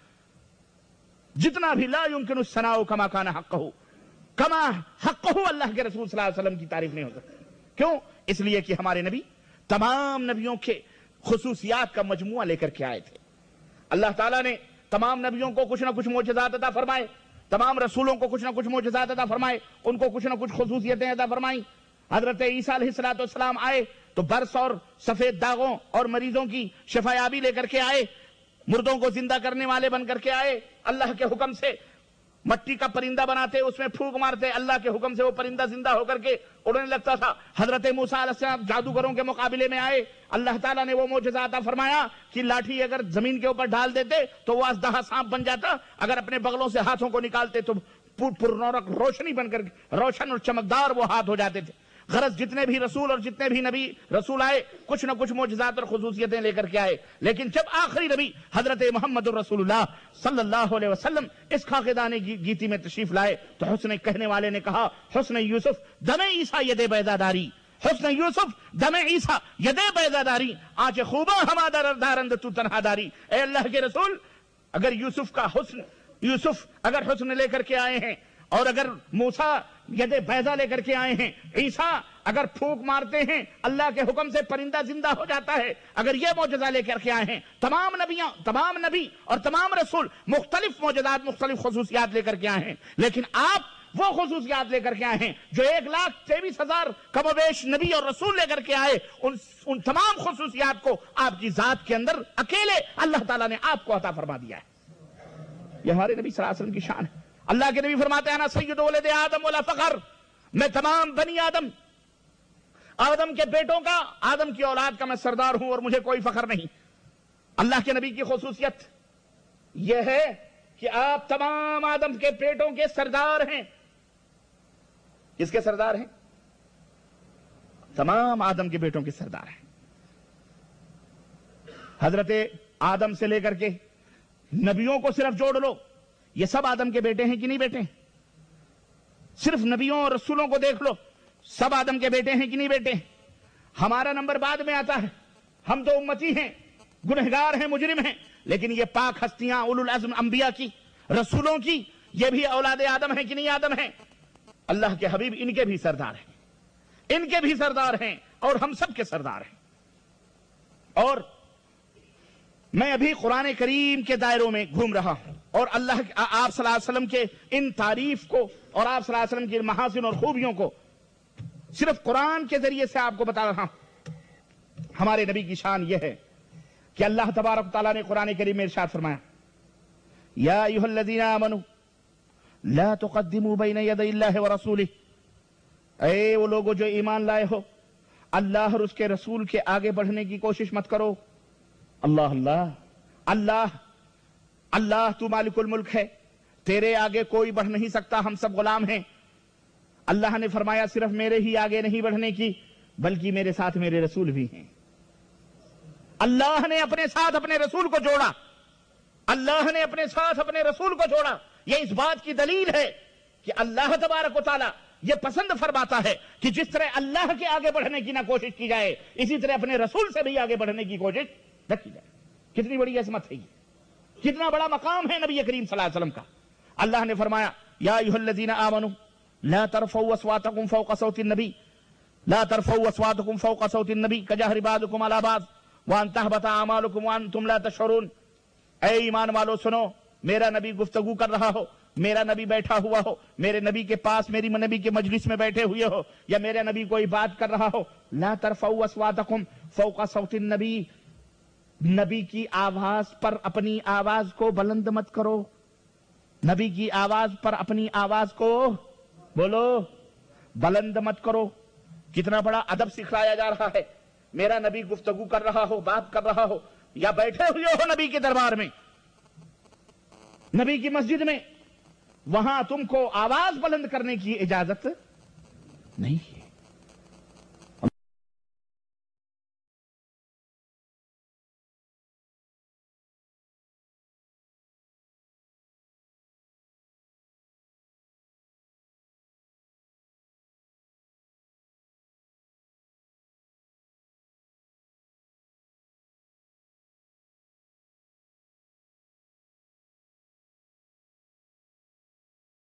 جتنا بھی لا يمكن الثناء كما كان حقه، کما حقه اللہ کے رسول صلی اللہ علیہ وسلم کی تعریف نہیں ہو سکتی. کیوں؟ اس لیے کہ ہمارے نبی تمام نبیوں کے خصوصیات کا مجموعہ لے کر کے آئے تھے. اللہ تعالیٰ نے تمام نبیوں کو کچھ نہ کچھ معجزات عطا فرمائے، تمام رسولوں کو کچھ نہ کچھ معجزات عطا فرمائے، ان کو کچھ نہ کچھ خصوصیتیں عطا فرمائیں. حضرت عیسیٰ علیہ الصلوۃ والسلام آئے تو برس اور سفید داغوں اور مریضوں کی شفا یابی لے کر کے آئے، مردوں کو زندہ کرنے والے بن کر کے آئے. اللہ کے حکم سے مٹی کا پرندہ بناتے، اس میں پھونک مارتے، اللہ کے حکم سے وہ پرندہ زندہ ہو کر کے اڑنے لگتا تھا. حضرت موسیٰ علیہ السلام جادوگروں کے مقابلے میں آئے، اللہ تعالیٰ نے وہ معجزہ عطا فرمایا کہ لاٹھی اگر زمین کے اوپر ڈال دیتے تو وہ اژدہا سانپ بن جاتا، اگر اپنے بغلوں سے ہاتھوں کو نکالتے تو پرنورک روشنی بن کر روشن اور چمکدار وہ ہاتھ ہو جاتے تھے. غرض جتنے بھی رسول اور جتنے بھی نبی رسول آئے کچھ نہ کچھ معجزات اور خصوصیتیں لے کر کے آئے. لیکن جب آخری نبی حضرت محمد رسول اللہ صلی اللہ علیہ وسلم اس خاکدان گیتی میں تشریف لائے تو حسن کہنے والے نے کہا، حسن یوسف دم عیسیٰ ید بیضا داری، حسن یوسف دم عیسیٰ ید بیضا داری، آنچ خوباں ہما دارند تو تنہا داری. اے اللہ کے رسول، اگر یوسف کا حسن یوسف اگر حسن لے کر کے آئے ہیں، اور اگر موسیٰ ید بیضا لے کر کے آئے ہیں، عیسیٰ اگر پھونک مارتے ہیں اللہ کے حکم سے پرندہ زندہ ہو جاتا ہے، اگر یہ معجزہ لے کر کے آئے ہیں، تمام نبیاں تمام نبی اور تمام رسول مختلف معجزات مختلف خصوصیات لے کر کے آئے ہیں، لیکن آپ وہ خصوصیات لے کر کے آئے ہیں جو ایک لاکھ تیئیس ہزار کم و بیش نبی اور رسول لے کر کے آئے، ان ان تمام خصوصیات کو آپ کی ذات کے اندر اکیلے اللہ تعالیٰ نے آپ کو عطا فرما دیا ہے. یہ ہمارے نبی صلی اللہ علیہ وسلم کی شان ہے. اللہ کے نبی فرماتے ہیں انا سید ولد آدم ولا فخر، میں تمام بنی آدم آدم کے بیٹوں کا، آدم کی اولاد کا میں سردار ہوں اور مجھے کوئی فخر نہیں. اللہ کے نبی کی خصوصیت یہ ہے کہ آپ تمام آدم کے بیٹوں کے سردار ہیں. کس کے سردار ہیں؟ تمام آدم کے بیٹوں کے سردار ہیں. حضرت آدم سے لے کر کے نبیوں کو صرف جوڑ لو، یہ سب آدم کے بیٹے ہیں کہ نہیں بیٹے؟ صرف نبیوں اور رسولوں کو دیکھ لو، سب آدم کے بیٹے ہیں کہ نہیں بیٹے؟ ہمارا نمبر بعد میں آتا ہے، ہم تو امتی ہیں، گنہگار ہیں، مجرم ہیں، لیکن یہ پاک ہستیاں اولو العزم انبیاء کی، رسولوں کی، یہ بھی اولاد آدم ہیں کہ نہیں آدم ہیں؟ اللہ کے حبیب ان کے بھی سردار ہیں، ان کے بھی سردار ہیں اور ہم سب کے سردار ہیں. اور میں ابھی قرآن کریم کے دائروں میں گھوم رہا ہوں اور اللہ آپ صلی اللہ علیہ وسلم کے ان تعریف کو اور آپ صلی اللہ علیہ وسلم کے محاسن اور خوبیوں کو صرف قرآن کے ذریعے سے آپ کو بتا رہا ہوں. ہمارے نبی کی شان یہ ہے کہ اللہ تبارک تعالیٰ نے قرآن کریم میں ارشاد فرمایا، یا ایھا الذین آمنوا لا تقدموا بین یدی اللہ ورسولہ، اے وہ لوگوں جو ایمان لائے ہو، اللہ اور اس کے رسول کے آگے بڑھنے کی کوشش مت کرو. اللہ اللہ اللہ اللہ تو مالک الملک ہے، تیرے آگے کوئی بڑھ نہیں سکتا، ہم سب غلام ہیں. اللہ نے فرمایا صرف میرے ہی آگے نہیں بڑھنے کی بلکہ میرے ساتھ میرے رسول بھی ہیں. اللہ نے اپنے ساتھ اپنے رسول کو جوڑا، اللہ نے اپنے ساتھ اپنے رسول کو جوڑا. یہ اس بات کی دلیل ہے کہ اللہ تبارک و تعالی یہ پسند فرماتا ہے کہ جس طرح اللہ کے آگے بڑھنے کی نہ کوشش کی جائے، اسی طرح اپنے رسول سے بھی آگے بڑھنے کی کوشش نہ کی جائے. کتنی بڑی عظمت ہے یہ، کتنا بڑا مقام ہے نبی کریم صلی اللہ علیہ وسلم کا. اللہ نے فرمایا یا ایھا الذین آمنوا لا ترفعوا اصواتکم فوق صوت النبی لا ترفعوا اصواتکم فوق صوت النبی کجہر بعضکم علی بعض وان تحبط اعمالکم وانتم لا تشعرون. اے ایمان والو سنو، میرا نبی گفتگو کر رہا ہو، میرا نبی بیٹھا ہوا ہو، میرے نبی کے پاس میری نبی کے مجلس میں بیٹھے ہوئے ہو، یا میرے نبی کوئی بات کر رہا ہو، لا ترفعوا اصواتکم فوق صوت النبی، نبی کی آواز پر اپنی آواز کو بلند مت کرو، نبی کی آواز پر اپنی آواز کو بولو بلند مت کرو. کتنا بڑا ادب سکھلایا جا رہا ہے. میرا نبی گفتگو کر رہا ہو، بات کر رہا ہو، یا بیٹھے ہوئے ہو نبی کے دربار میں، نبی کی مسجد میں، وہاں تم کو آواز بلند کرنے کی اجازت نہیں ہے.